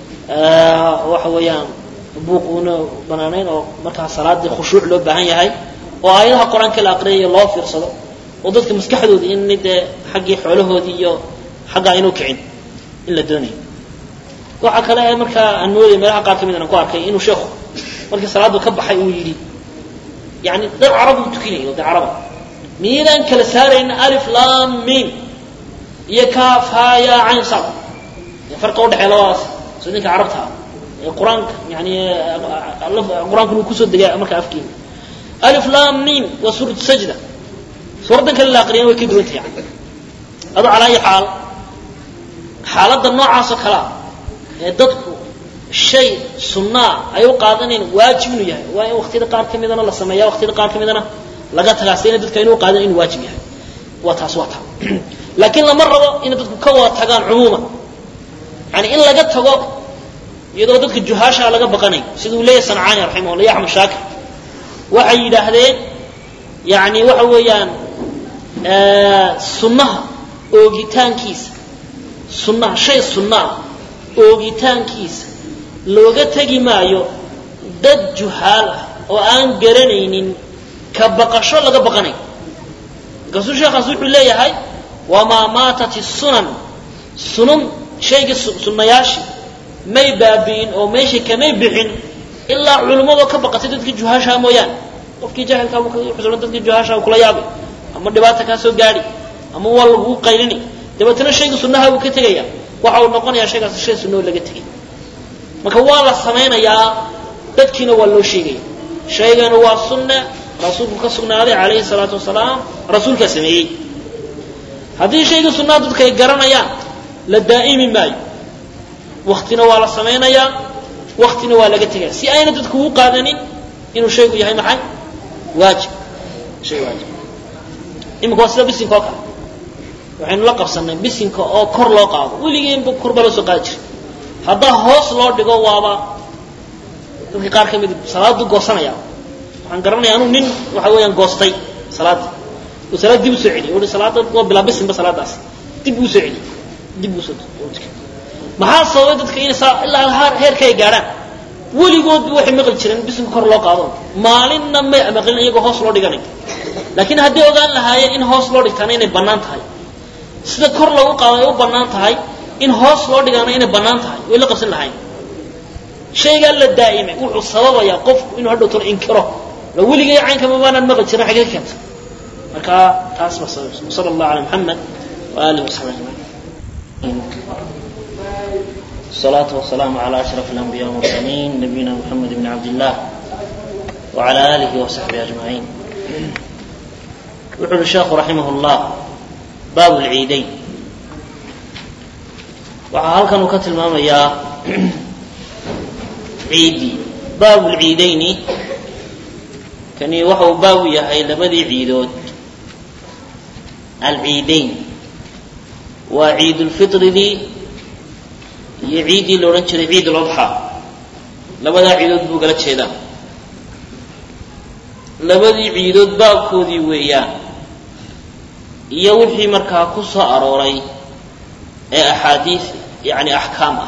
waxa weeyaan buuquna banaanayn oo marka salaadii khushuuc loo baahan yahay oo aayadaha quraanka la aqriyo loo fiirsado oo dadka maskaxdooda in xaqii xoolahoodii iyo xaqa inuu kicin in la doonayo waxa kale ay marka aan mooday meelaha qaar kamid ah ku arkay inuu sheekhu markii salaadu ka baxay uu yiri yani dad carabu tukinayo dad caraba miidan kala saareen alif lam mim iyo kaaf ha ya ayn sad farq u dhaxeeyo labadaas sidii carabta القرآن يعني القرآن كله كسر دقائق مركب أفكين ألف لام ميم وسورة السجدة سورة كلا قرينا وكيد وانت يعني هذا على أي حال حالات النوع عاصر كلام ضدك شيء صناع أيوة قادنين واجب نياه وقت دقار كم يدنا الله سمايا وقت دقار كم يدنا لقى ثلاثين ضدك إنه قادنين واجب يعني وتصوتها لكن لمرة إن ضدك كوا تجان عموما يعني إن لقت تجا iyadoo dadka juhaasha laga baqanay sidoo leeyahay Sancaani raximahullah Ahmed Shaakir waxay yiraahdeen yaani waxa weeyaan sunnaha oogitaankiisa sunnaha shay sunnaha oogitaankiisa looga tagi maayo dad juhaal ah oo aan garanaynin ka baqasho laga baqanay gasuu sheekhaas wuxuu leeyahay wama maatati sunan shayga sunnayashi may baabin oo meesha kamay bixin illa culimadu ka baqatay dadka juhaasha mooyaan qofkii jahilka uu ku xusuusan dadka juhaasha kula yaabay ama dhibaato ka soo gaari ama wal uu qaylini dabatana shayga sunnaha uu ka tagaya waxa uu noqonayaa shaygaas shay sunno laga tagay marka waa la sameeynaya dadkiina waa loo sheegay shaygan waa sunna rasuulku ka sugnaaday kaleey salaatu wasalaam rasuulka sameeyay hadii shayga sunna dadka ay garanayaan la daa'imi maayo waqtina waa la sameeynaya waqtina waa laga tagay si ayna dadku u qaadanin inuu shaygu yahay maxay waajib shay waajib imka sida bisinka ka waxaan la qabsanay bisinka oo kor loo qaado wiligeyn buu kor balo soo qaadi hada hoos loo dhigo waaba dadka qaar kamid salaadu goosanaya waxaan garanayaa inuu nin waxa weeyaan goostay salaad oo salaad dib u soo celiyo oo salaada oo bila bisin ba salaadaas dib u soo celiyo dib u soo maxaa sababay dadka in ilaa heerkay gaaraan waligood waxay maqal jireen bisinka kor loo qaado maalinna ma maqalin iyaga hoos loo dhiganay laakiin haddii ogaan lahaayeen in hoos loo dhigtana inay banaan tahay sida kor loogu qaado ay u banaan tahay in hoos loo dhigana inay banaan tahay way la qabsan lahayn shayga la daa'imay wuxuu sababaya qofku inuu hadhow tor inkiro la waligay caynka ma baanan maqal jirin xagee keenta marka taas ma sabab sallallahu alayhi muhammad wa alihi wa sahbihi الصلاة والسلام على أشرف الأنبياء والمرسلين نبينا محمد بن عبد الله وعلى آله وصحبه أجمعين. يقول الشيخ رحمه الله باب العيدين. وهل كانوا كتل ماما يا عيدي باب العيدين كان يوحوا باوية أي لبدي عيدود العيدين وعيد الفطر دي يعيدي لو رنشري عيد الأضحى لبدا عيدود بو قلت شيدا لبدي عيدود بابكودي ويا يوحي مركا قصة أروري أحاديث يعني أحكامه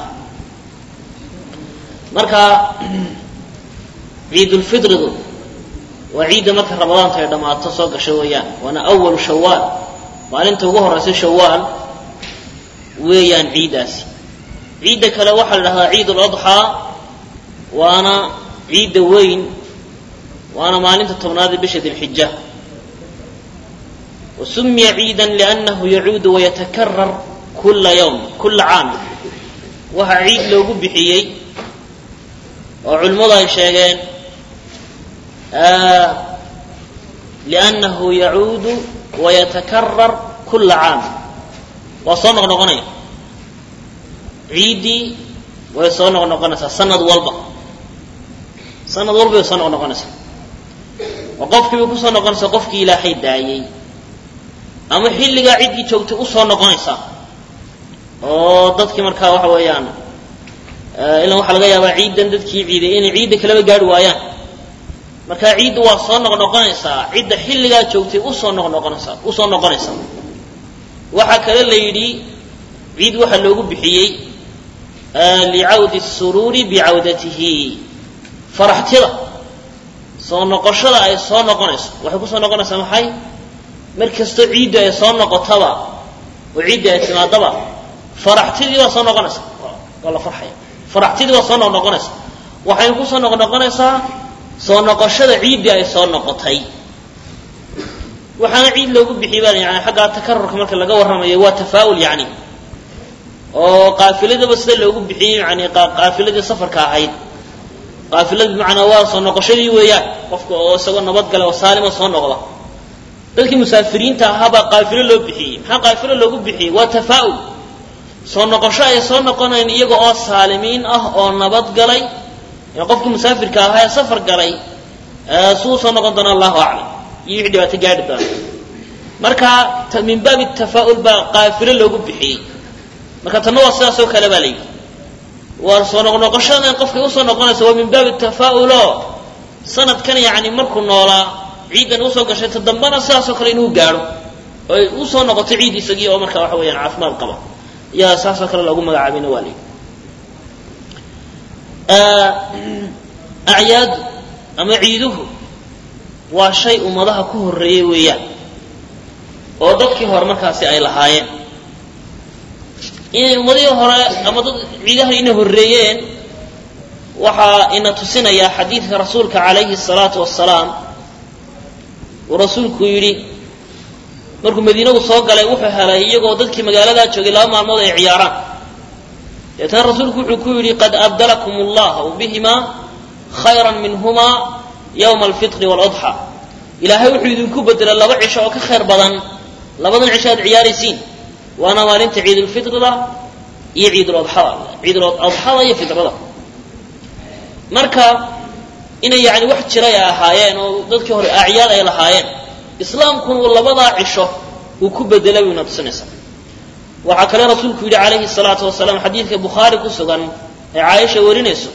مركا عيد الفطر وعيد مركا رمضان تيدا ما اتصوك شويان وانا أول شوال وأن انت وهو رأسي شوال ويان عيداسي عيد كلا وحل لها عيد الأضحى وأنا عيد وين وأنا ما لنت تمنادي بشد الحجة وسمي عيدا لأنه يعود ويتكرر كل يوم كل عام وها عيد لو بحيي وعلمضى شيئين لأنه يعود ويتكرر كل عام وصنع نغني عيدي ويصونغ نقنسا سند والبا sanad walba soo noqonaysa waqofkii ku soo noqonaysa qofkii ilaahay daayay ama xilliga cidii joogtay u soo noqonaysa oo dadkii markaa waxa weeyaan ilaa waxa laga yaabaa ciidan dadkii ciiday in ciida kala gaari waayaan marka ciid waa soo noqonaysa ciida xilliga joogtay u soo noqonaysa waxa kale la yiri ciid waxa loogu bixiyay li'audi as-sururi bi'audatihi faraxtida soo noqoshada ay soo noqonayso waxay ku soo noqonaysaa maxay markasto ciid ay soo noqotaba oo ciid ay timaadaba faraxtidii waa soo noqonaysa wala farxay faraxtidii waa soo noqonaysa waxay ku soo noqonaysaa soo noqoshada ciid ay soo noqotay waxaana ciid loogu bixiyay yani xagga takarrurka marka laga warramayo waa tafaa'ul yani oo qaafiladaba sida loogu bixiyay yani qaafiladii safarka ahayd qaafiladu macna waa soo noqoshadii weeyaan qofka oo isagoo nabad gala oo saalima soo noqda dadkii musaafiriinta ahaaba qaafilo loo bixiyay maxaa qaafilo loogu bixiyay waa tafaa'ul soo noqosho ay soo noqonayaan iyaga oo saalimiin ah oo nabad galay ee qofkii musaafirka ahaa ee safar galay soo noqon doona Allahu a'lam iyo wixii dhibaato gaadhi doona marka min baab tafaa'ul ba qaafilo loogu bixiyay marka tan waa sidaas oo kale baa leeyahay waa soo noqoshada qofkii u soo noqonaysa waa min baab tafaa'ul sanadkan yani markuu noolaa ciidan u soo gashay tadambana sidaas oo kale inuu gaaro oo u soo noqoto ciid isagii oo marka waxa weeyaan caafimaad qaba yaa sidaas oo kale lagu magacaabina waa leeyahay أعياد أما عيده وشيء مضاها كهرية وياه ودك هور مركاسي أي لهاين إن مضيه هور أما عيده إنه الريين وحا إن تسنى يا حديث رسولك عليه الصلاة والسلام ورسولك يري مركو مدينة وصوق على وحها لا يجوا ضدك مقالة شغل لا ما الموضع عياران يتن رسولك يقول قد أبدلكم الله بهما خيرا منهما يوم الفطر والأضحى إلى هاي وحيدكم بدل الله عشاء كخير بدن لبدن عشاء عيار سين وأنا مالنت عيد الفطر لا يعيد الأضحى عيد الأضحى لا يفطر لا مركا إن يعني واحد شرايا هايين وذكر أعياد إلى هايين إسلامكم والله بضع عشاء وكبدل ونبسنسا وحكى رسولك عليه الصلاة والسلام حديث البخاري كسغان عائشة ورنسو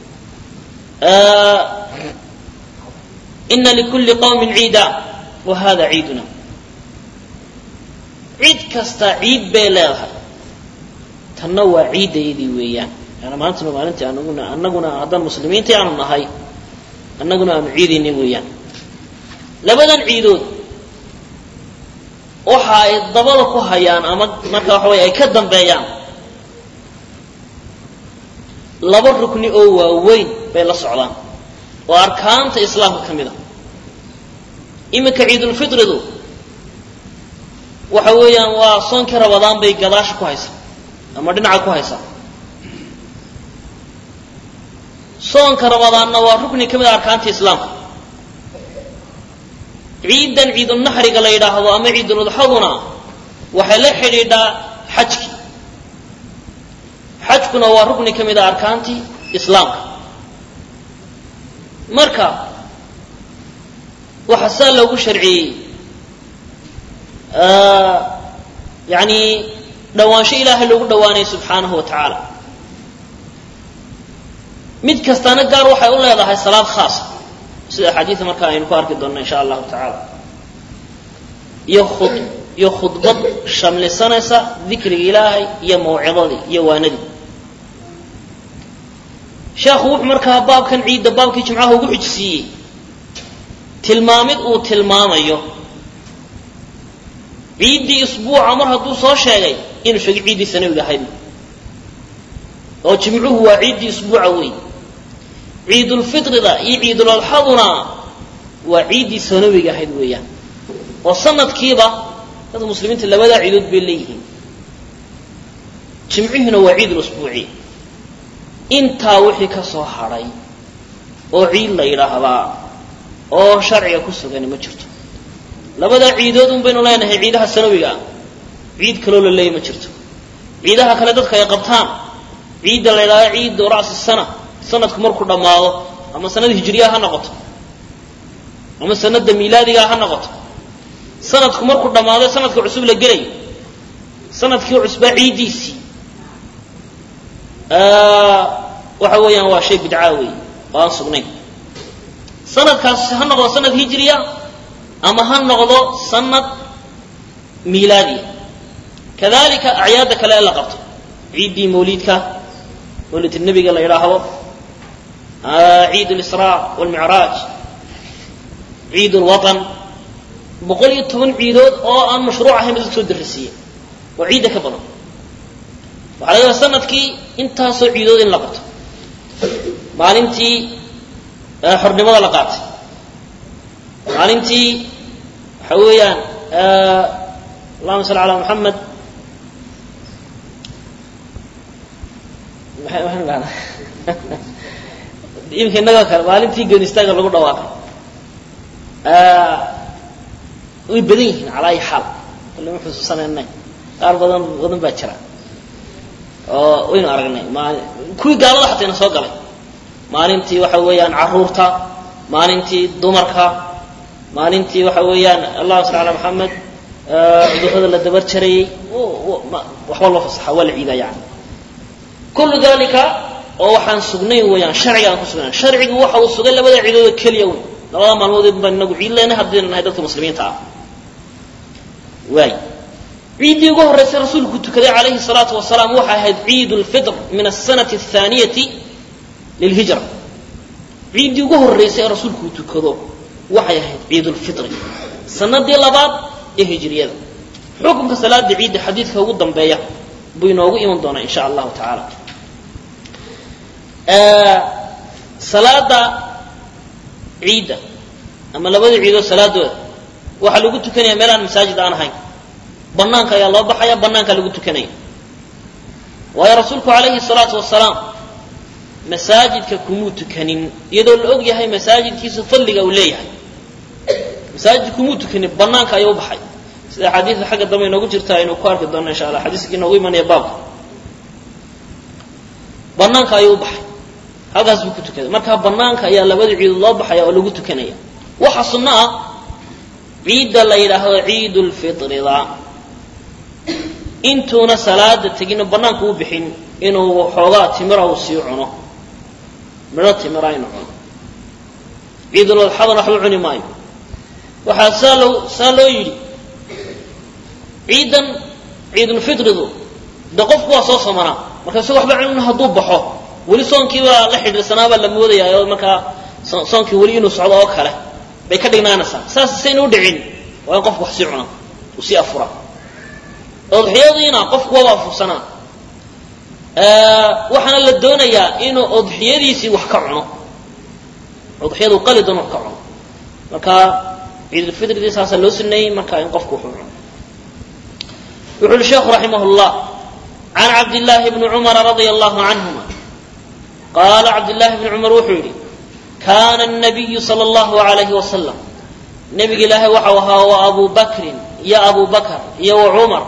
إن لكل قوم عيدا وهذا عيدنا عيد كستا عيد بيلاها تنوى عيد يدي ويان يعني ما أنت أنقنا هذا المسلمين تعلمنا هاي أنقنا عيد ويان لبدا عيدود waxa ay dabada ku hayaan ama marka waxa way ay ka dambeeyaan laba rukni oo waaweyn bay la socdaan oo arkaanta islaamka kamida imika ciidul fitridu waxa weeyaan waa soonka Ramadaan bay gadaash ku haysaa ama dhinaca ku haysaa soonka Ramadaanna waa rukni kamida arkaanta islaamka ciidan ciidul nahriga la yiraahdo ama ciidul adxaduna waxa la xiriirda xajkuna waa rukni kamid ah arkaanti islaamka marka waxa sal lagu sharciyay yani dhawaansho ilaahay lagu dhawaanay subhanahu wa ta'ala mid kastana gaar waxay u leedahay salaad khaas sida xadiis marka aynu ku arki doonno insha Allah ta'ala iyo khudbad shamlisanaysa dhikriga ilaahay iyo mawcidada iyo waanadi sheekhu marka baabkan ciida baabkii jumcaha ugu xijisiyay tilmaamid uu tilmaamayo ciidii isbuuca mar hadduu soo sheegay inuu sheegay ciidii sanawiga ahayd oo jumcuhu waa ciidii isbuuca weey عيد الفطر ذا عيد الأضحى وعيد سنوي جاهد وياه وصنت كيبا هذا المسلمين اللي بدأ عيد بالليه جمعهنا وعيد الأسبوعي انت وحي كصحاري وعيد ليلة هذا أو شرعي كسر يعني ما شرته لبدأ عيدهم بين الله إنه عيدها السنوي عيد كلول الليل ما شرته عيدها كلا دتك يا قبطان عيد الليلة عيد رأس السنة sanadku markuu dhamaado ama sanad hijriya ha noqoto ama sanada miilaadiga ha noqoto sanadku markuu dhamaado sanadka cusub la gelay sanadkii cusba ciidiisi waxa weeyaan waa shay bidca weey oo aan sugnayn sanadkaas ha noqdo sanad hijriya ama ha noqdo sanad miilaadi kadalika acyaada kale la qabto ciidi mawlidka mawlid nabiga la yiraahdo ciid al-isra wal mi'raj ciid al-watan boqol iyo toban ciidood oo aan mashruuc ahayn mid soo dirisiye oo ciida ka badan waxa laga sanadkii intaasoo ciidood in la qabto maalintii xornimada la qaatay maalintii waxa weeyaan اللهم صل على محمد يمكن نقول maalintii goonistaga lagu dhawaaqay way badan yihiin على أي حال kullu ma xusuusanayna qaar badan baa jira oo waynu aragnay kuwii gaalada xataa soo galay maalintii waxa weeyaan caruurta maalintii dumarka maalintii waxa weeyaan اللهم صل على محمد عدوه la dabar jaray waxba loo fasaxa wala ciida yani kullu dalika oo waxaan sugnay weeyaan sharciga aan ku sugnay sharcigu waxa uu sugay labada ciidood kaliya labada maalmood baan nagu ciidleena hadii nahay dadka muslimiinta ah way ciidii ugu horeysay rasuulku tukaday calayhi salaatu wasalaam waxa ahayd ciidul fitr min as-sanati ath-thaniyati lil-hijra ciidii ugu horeysay rasuulku tukado waxay ahayd ciidul fitr sanadii labaad هجرية حكم كصلاة عيد حديث هو ضمبية بينوغو إيمان دونا إن شاء الله تعالى صلاة عيد أما لابد عيد صلاة وحلو قلت كنيا ميلان مساجد أنا هاي بنانك يا الله بحيا بنانك لو قلت كنيا ويا رسولك عليه الصلاة والسلام مساجد ككموت كنين يدول الأوجي هاي مساجد كيس فلق أوليها مساجد كموت كنين بنانك يا بحي sida xadiis xagga dambe inoogu jirta inuu ku arki doono insha Allah xadiiska inoogu imanaya baab banaanka ayuu baxay halkaas buu ku tukaday marka banaanka ayaa labada ciid loo baxay oo lagu tukanaya waxa sunnah ciida la yiraahdo ciidul fitrida intuuna salaada tagina banaanka u bixin inuu xoogaa timira uu sii cuno miro timira inuu cuno ciidul adha waxba cuni maayo waxa salo yiri ciidan ciidul fitridu daqofku waa soo soomana marka soo waxba cunna haduu baxo wali soonkii waa la xidhiirsanaaba la moodayaa marka soonkii wali inuu socdo oo kale bay ka dhignaanaysaa saas saynu dhicin waa qof wax si cuna oo si afura udhiyadiina qofku waa afusana waxana la doonayaa inuu udhiyadiisi wax ka cuno udhiyadu qalidan wax ka cuno marka ciidul fitridu saasa loo sunnay marka in qofku wax cuno يقول الشيخ رحمه الله عن عبد الله بن عمر رضي الله عنهما قال عبد الله بن عمر وحوري كان النبي صلى الله عليه وسلم نبي الله وحوها وأبو بكر يا أبو بكر يا عمر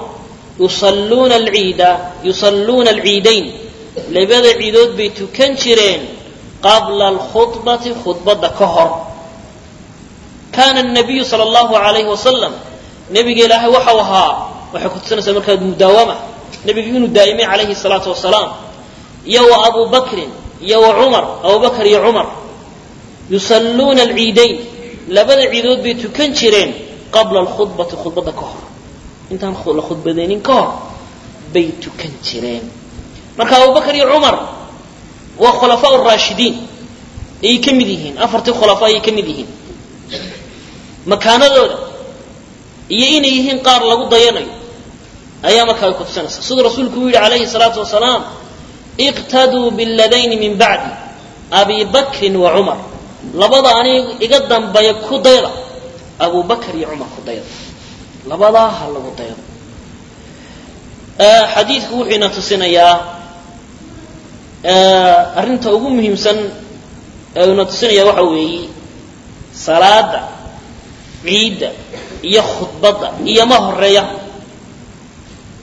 يصلون العيدين لبدا عيدود بيتكنشرين قبل الخطبة خطبة كهر كان النبي صلى الله عليه وسلم نبي الله وحوها waxay ku tusinaysaa markaa mudaawama nabiga inuu daa'imay calayhi salaatu wasalaam iyo Abu Bakr iyo Umar Abu Bakr iyo Umar yusalluuna al-ciidayn labada ciidood bay tukan jireen qabla al-khutbati khutbada ka hor intaan khutbadeenin ka hor bay tukan jireen marka Abu Bakr iyo Umar waa khulafaa ar-raashidiin ay kamid yihiin afartii khulafaa ay kamid yihiin makaanadooda iyo inay yihiin qaar lagu dayanayo ayaa markaa ku tusinaysa sida rasuulku yiri calayhi salaatu wasalaam iqtadu bil ladayn min ba'di abi bakr wa umar labada ani iga dambeeya ku dayda abu bakr iyo umar ku dayda labada hal lagu dayda xadiisku wuxuu ina tusinayaa arinta ugu muhiimsan ee ina tusinaya waxa weeye salaada ciida iyo khutbada iyo ma horeeya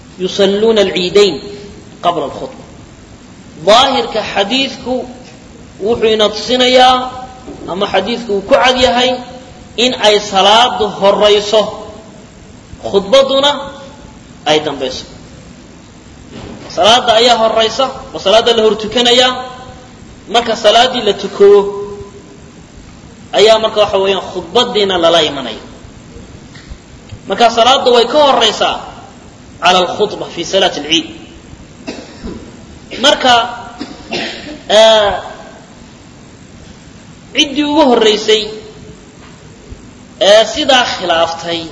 يصلون العيدين قبل الخطبة ظاهر كحديثك وحين تصنيا أما حديثك وكعد يهي إن أي صلاة هريسه خطبتنا أيضا بس صلاة أيها الرئيسة وصلاة اللي هرتكنيا مركا صلاة اللي تكو أيها مركا وحويا خطبتنا للا يمني مركا صلاة ويكو الرئيسة على الخطبة في صلاة العيد مركا عدي وهو الرئيسي سيدا خلافتي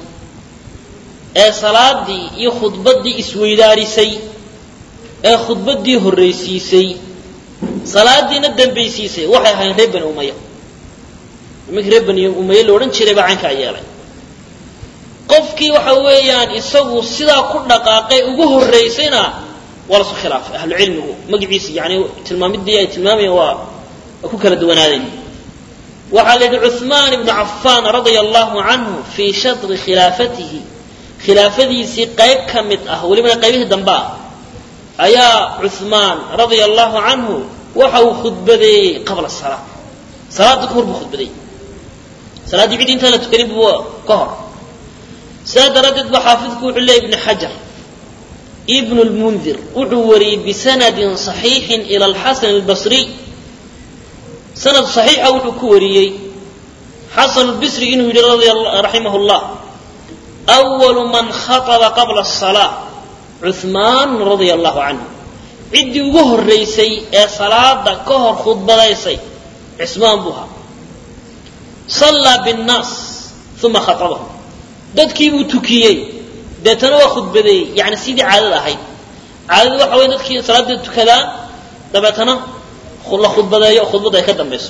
صلاة دي iyo khudbadii isweydarisay khudbadii horeysiisay salaadiina dambaysiisay waxay ahayn reer bani umayya reer bani umayya loo oran jiray bacanka yeelay qofkii waxa weeyaan isagu sida ku dhaqaaqay ugu horeysayna wala soo khilaaf ahlu cilmigu magaciisa yaani tilmaamidii ay tilmaamayeen waa ku kala duwanaadeen waxa la yiri Uthman ibn Affan radiyallahu anhu fi shatr khilafatihi khilaafadiisi qayb kamid waliba qaybihii damba ayaa Uthman radiyallahu anhu waxa uu khudbaday qabla salaada kahor buu khudbaday salaadii cid inta la tukanin buu ka hor سادردد بحافظك وحلي ابن حجر ابن المنذر وحوري بسند صحيح إلى الحسن البصري سند صحيح أو حكوري حسن البصري إنه رضي الله رحمه الله أول من خطب قبل الصلاة عثمان رضي الله عنه عدي وهر ريسي صلاة كهر خطبة ريسي عثمان بها صلى بالناس ثم خطبهم dadkii uu tukiyay deetana waa khudbaday yaani sidii caadada ahayd caadadu waxa weey dadkii salaada tukadaan dabeetana khula khudbadayo khudbada ay ka dambayso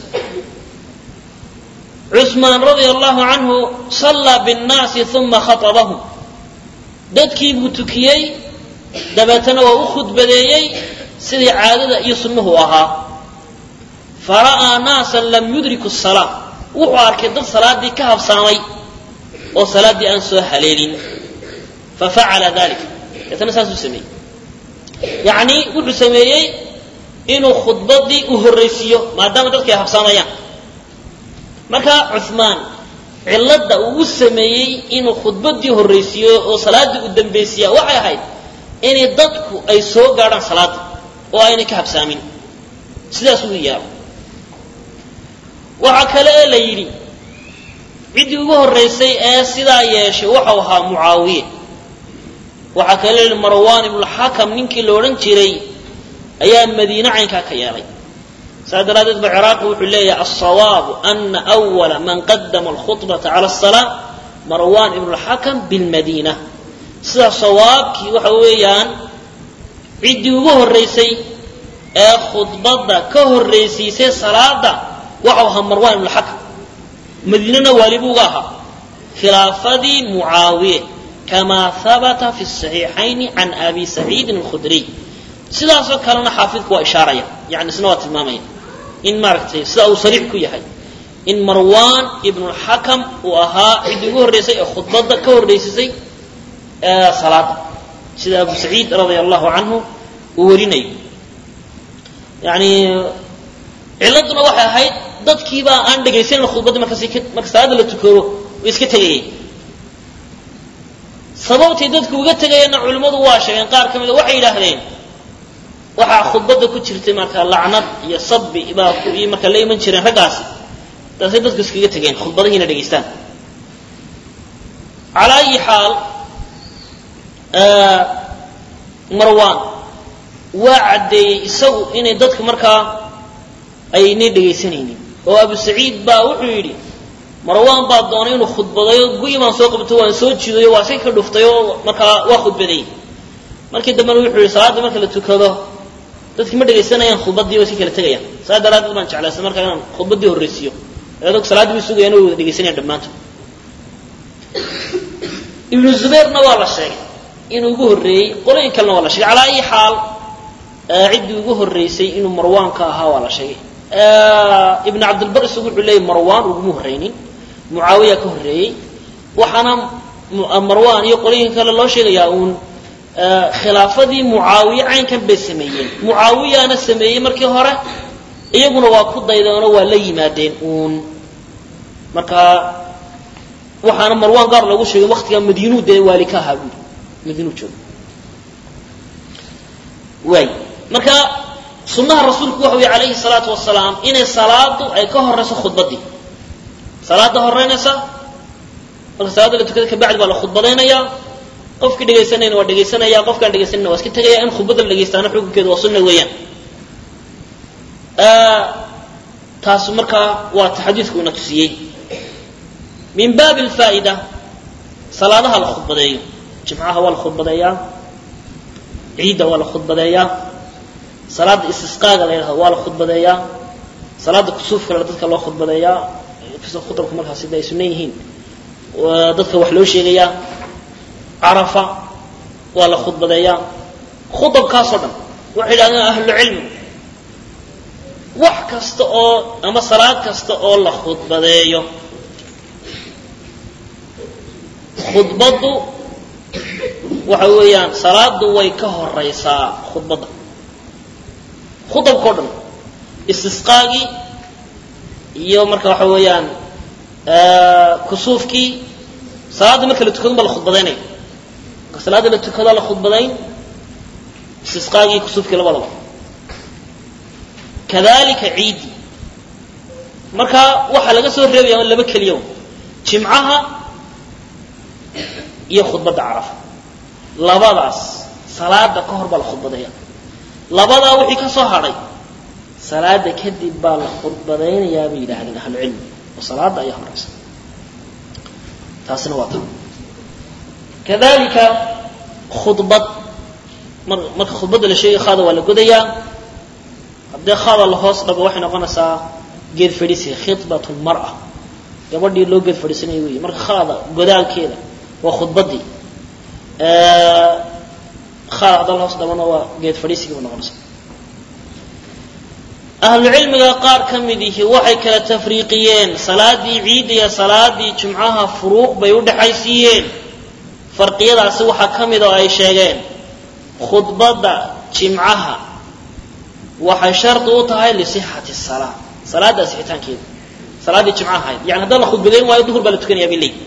Uthman radiyallahu anhu salla bin nas thumma khatabahum dadkii uu tukiyay dabeetana waa uu khudbadeeyay sidii caadada iyo sunnuhu ahaa fara'a nasan lam yudriku as-salat wuxuu arkay dad salaadii ka habsaamay oo salaadii aan soo haleelin fa fa'ala dhalika yatanasaasu samay yaani wuxuu sameeyay inuu khudbadii u horeysiyo maadaama dadkii habsaamayaan marka Uthman cilada uu sameeyay inuu khudbadii horeysiyo oo salaadii u dambeeyay waxay ahayd in dadku ay soo gaaraan salaada oo ayna ka habsaamin sidaas uu yaabo waxa kale la yiri عدي ugu horeysay sida yeeshay waxa ahaa Muawiya waxa kale Marwan ibn al-Hakam ninkii loo oran jiray ayaa Madiina caynka ka yeelay saadaradeed ba Iraq wuxuu leeyahay as-sawab anna awwala man qaddama al-khutbata ala as-salat Marwan ibn al-Hakam bil Madina sida sawabki waxa weeyaan عدي ugu horeysay khutbada ka horeysay salaada waxa ahaa Marwan ibn al-Hakam مدينة والبوغاها خلافة معاوية كما ثبت في الصحيحين عن أبي سعيد الخدري سلاسة كان حافظك وإشارة يعني سنوات المامين إن ماركتي سلاسة صريح كي هاي إن مروان ابن الحكم وأها عدوه الرئيسي خطبة كور الرئيسي صلاة سيدة أبو سعيد رضي الله عنه ووريني يعني علتنا واحد هاي dadkii baa aan dhageysan khudbada marka salaada la tukaro way iska tagayeen sababtii dadku uga tagayeen culimadu waa sheegeen qaar kamid ah waxay yiraahdeen waxa khudbada ku jirtay marka lacnad iyo sabbi ibaa ku iyo marka la iman jireen ragaasi dadkii dadku iskaga tageen khudbadahiina dhageystaan ala ay xaal Marwan wa'aday isagu inay dadku marka ay ni dhageysanayeen oo Abu Sa'id baa wuxuu yiri Marwan baa doonay inuu khudbadayo gu'iman soo qabto waan soo jiidayo waa si ka dhuftay oo marka waa khudbaday markii dambe wuxuu yiri salaada marka la tukado dadkii ma dhageysanayaan khudbadii oo si kala tagayaan saadaraad baan jeclaasay marka inaan khudbadii horeysiyo dadku salaadii sugayaan oo dhageysanayaan dhamaantood Ibn Zubayrna waa la sheegay inuu ugu horeeyay qolay kalena waa la sheegay ala ay xaal عدي ugu horeysay inuu Marwan ka ahaa waa la sheegay ibn Abd al-Barr isugu xulay Marwan ugu horeynin Muawiya ka horeeyay waxana Marwan iyo qoliin kale loo sheegayaa uun khilaafadii Muawiya cayn kan bay sameeyeen Muawiyana sameeyay markii hore iyaguna waa ku daydeeno waa la yimaadeen uun marka waxaana marwaan gaar lagu sheegay waqtiga madiinu dee waali ka ahaa buuri madiinu joogo way marka sunnaha rasuulku wuxuu yahay calayhi salaatu wasalaam inay salaadu ay ka horeyso khudbadii salaada horeynaysa marka salaada la tukada ka bacdi baa la khudbadeynayaa qofkii dhageysanayna waa dhageysanaya qofkaan dhageysanayna waa iska tagaya in khudbada la dhageystaana xukunkeedu waa sunna weeyaan taas marka waa taxadiidku ina tusiyey min baab alfaa'ida salaadaha la khudbadeeyo jimcaha waa la khudbadeeyaa ciidda waa la khudbadeeyaa salaada istisqaaga la yidhahdo waa la khudbadeeyaa salaada kusuufka la dadka loo khudbadeeyaa khudabka markaas sida ay sunna yihiin dadka wax loo sheegayaa carafa waa la khudbadeeyaa khudabkaasoo dhan waxay yidhahdeen ahlucilmi wax kasta oo ama salaad kasta oo la khudbadeeyo khudbaddu waxa weeyaan salaadu way ka horeysaa khudbadda khudabkao dhan istisqaagii iyo marka waxa weeyaan kusuufkii salaada marka la tukado baa la khudbadaynaya marka salaada la tukado la khudbadayn istisqaagii kusuufkii labadaba kadalika ciidi marka waxa laga soo reebaya laba keliya jimcaha iyo khudbadda carafa labadaas salaada ka hor baa la khudbadaya labadaa wixii ka soo hadhay salaada kadib baa la khudbadaynayaa bay yidhaahdeen ahlu cilmi oo salaada ayaa horeysa taasina waa taa kadalika khudbad marka khudbadda la sheegay khaada waa la godayaa haddii khaada la hoos dhago waxay noqonaysaa geed fadhiisi khitbatu lmar'a gabadhii loo geed fadhiisanaya weeye marka khaada godaalkeeda waa khudbaddii khaada haddii la hoos dhagona waa geed fadhiisigiiba noqonaysaa ahlu cilmiga qaar ka mid ihi waxay kala tafriiqiyeen salaadii ciid iyo salaadii jumcaha furuuq bay u dhaxaysiiyeen farqiyadaasi waxaa ka mid oo ay sheegeen khudbadda jimcaha waxay shardi u tahay lisixati salaa salaada sixitaankeeda salaadii jimcaha ahayd yani haddaan la khudbadeyn waayo duhur baa la tukanayaa bay leeyihin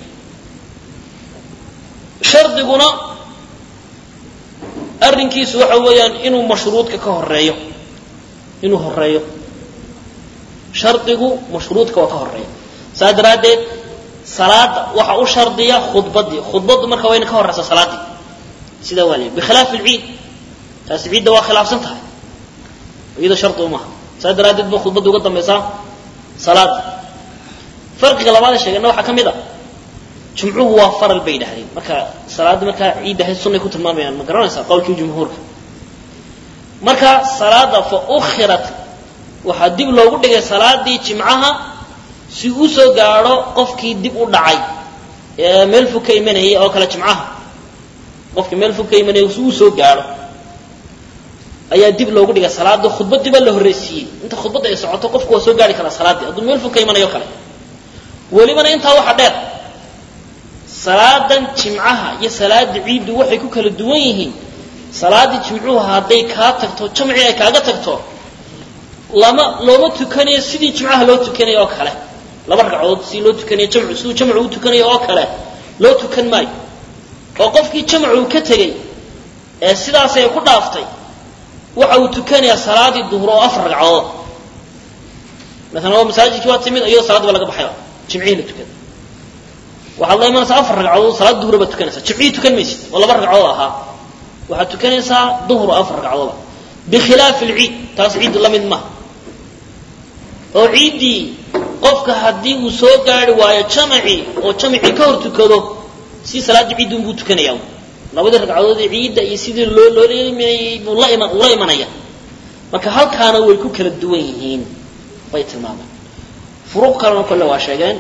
shardiguna arrinkiisu waxa weeyaan inuu mashruudka ka horeeyo inuu horeeyo shardigu mashruudka waa ka horeeya saa daraaddeed salaada waxa u shardiya khudbadii khudbaddu marka waa ina ka horeysa salaadii sidaa waa leeyahy bikhilaaf alciid taasi ciidda waa khilaafsan tahay iyada shardi umaha saa daraaddeed ba khudbadda uga dambaysaa salaada farqiga labaad ee sheegayna waxaa ka mid a jumcuhu waa faral bay yidhahdeen marka salaada markaa ciid ahayd sunnay ku tilmaamayaan ma garanaysaa qowlkii jumhuurka marka salaada fa ukhirat waxaa dib loogu dhigay salaadii jimcaha si uu soo gaadho qofkii dib u dhacay ee meel fog ka imanayay oo kale jimcaha qofkii meel fog ka imanayay si uu soo gaadho ayaa dib loogu dhigay salaada khudbadii baa la horreysiiyey inta khudbadda ay socoto qofku waa soo gaari karaa salaadii hadduu meel fog ka imanayo kale welibana intaa waxa dheer salaadan jimcaha iyo salaada ciiddu waxay ku kala duwan yihiin salaadii jimcuhu hadday kaa tagto jamci ay kaaga tagto looma tukanayo sidii jimcaha loo tukanayo oo kale laba ragcadood si loo tukanayo jamcu siduu jamcu u tukanayo oo kale loo tukan maayo oo qofkii jamcu ka tegey ee sidaas ay ku dhaaftay waxa uu tukanayaa salaadii duhur oo 4 ragcadood مثلا هو masaajidkii waa timid iyadoo salaad ba laga baxay jimcihi la tukada waxaad la imanaysaa 4 ragcadood salaad duhur ba tukanaysaa jimcihi tukan maysid oo 2 ragcadood ahaa waxaad tukanaysaa duhur 4 ragcadood bikhilaaf al-ciid taas ciid la mid ma oo ciidii qofka hadii uu soo gaari waayo jamci oo jamci ka hor tukado si salaad ciid uu tukanayaa labada ragcadood ee ciidda iyo sidii loo leeyahay la imanaya marka halkaana way ku kala duwan yihiin bay tilmaamaan furuq kalena kale waa sheegeen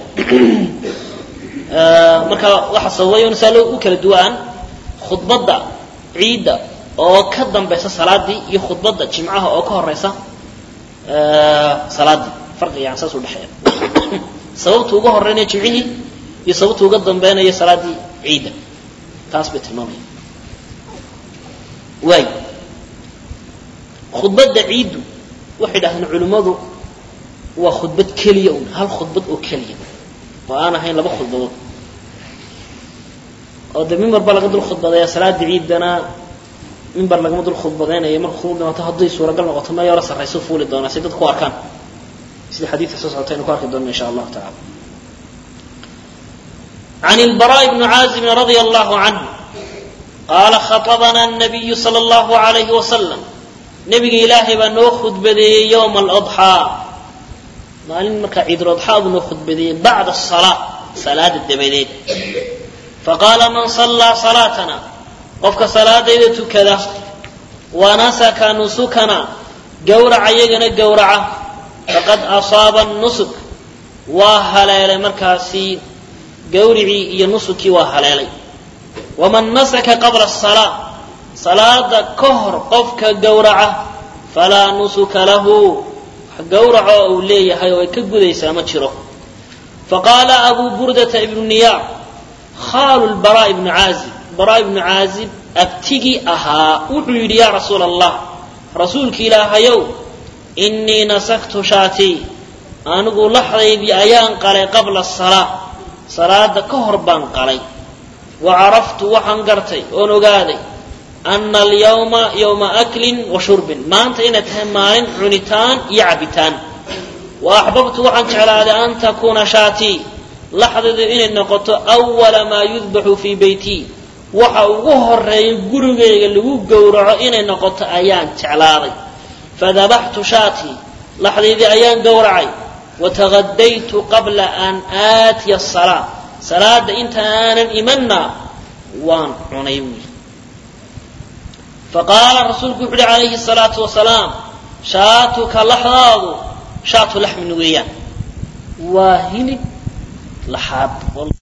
marka waxa sababay in salo u kala duwan khudbada ciida oo ka dambaysa salaadii iyo khudbada jimcaha oo ka horeysa salaadii farqi yani saas u dhaxeeya sababtu ugu horeynay jimcihi iyo sababtu ugu dambeynay salaadii ciida taas bay tilmaamayaan way khudbada ciidu waxay dhahdeen culimadu waa khudbad kaliya hal khudbad oo kaliya oo aan ahayn laba khudbadood oo minbar baa laga dul khudbadeeyaa salaada ciidana minbar laga dul khudbadeeyaa markuu khudbada haddii suuragal noqoto ma yara sarreyso fuuli doona si dadku arkaan sida xadiiska soo socotay ku arki doona insha Allah ta'ala عن البراء بن عازب رضي الله عنه قال خطبنا النبي صلى الله عليه وسلم نبي إلهي بأنه خطبه يوم الأضحى مالين مركا عيد الأضحى بأنه خطبه بعد الصلاة صلاة الدبيدين فقال من صلى صلاتنا قفك صلاة ديدتو كذا ونسك نسكنا جورع يجنا جورعه فقد أصاب النسك وهلال مركاسي جورعي ينسكي وهلالي ومن نسك قبل الصلاة صلاة كهر قفك جورعه فلا نسك له جورعه أوليه هاي كجودي سامتشره فقال أبو بردة ابن النيار خال البراء بن عازب براء بن عازب أبتغي أها أقول يا رسول الله رسولك إله يوم إني نسكت شاتي أنا أقول لحظة بأيان قلي قبل الصلاة صلاة كهربان قلي وعرفت وحنقرتي ونقادي أن اليوم يوم أكل وشرب ما أنت إن تهمان عنتان يعبتان وأحببت وحنك على أن تكون شاتي لحظة إن النقطة أول ما يذبح في بيتي وحوهر يقرق اللي قورع إن النقطة أيان تعلاضي فذبحت شاتي لحظة أيان قورعي وتغديت قبل أن آتي الصلاة صلاة إنت أنا إمنا وان عنيمي فقال الرسول عليه الصلاة والسلام شاتك لحظة شات لحم نويان وهلب لحاب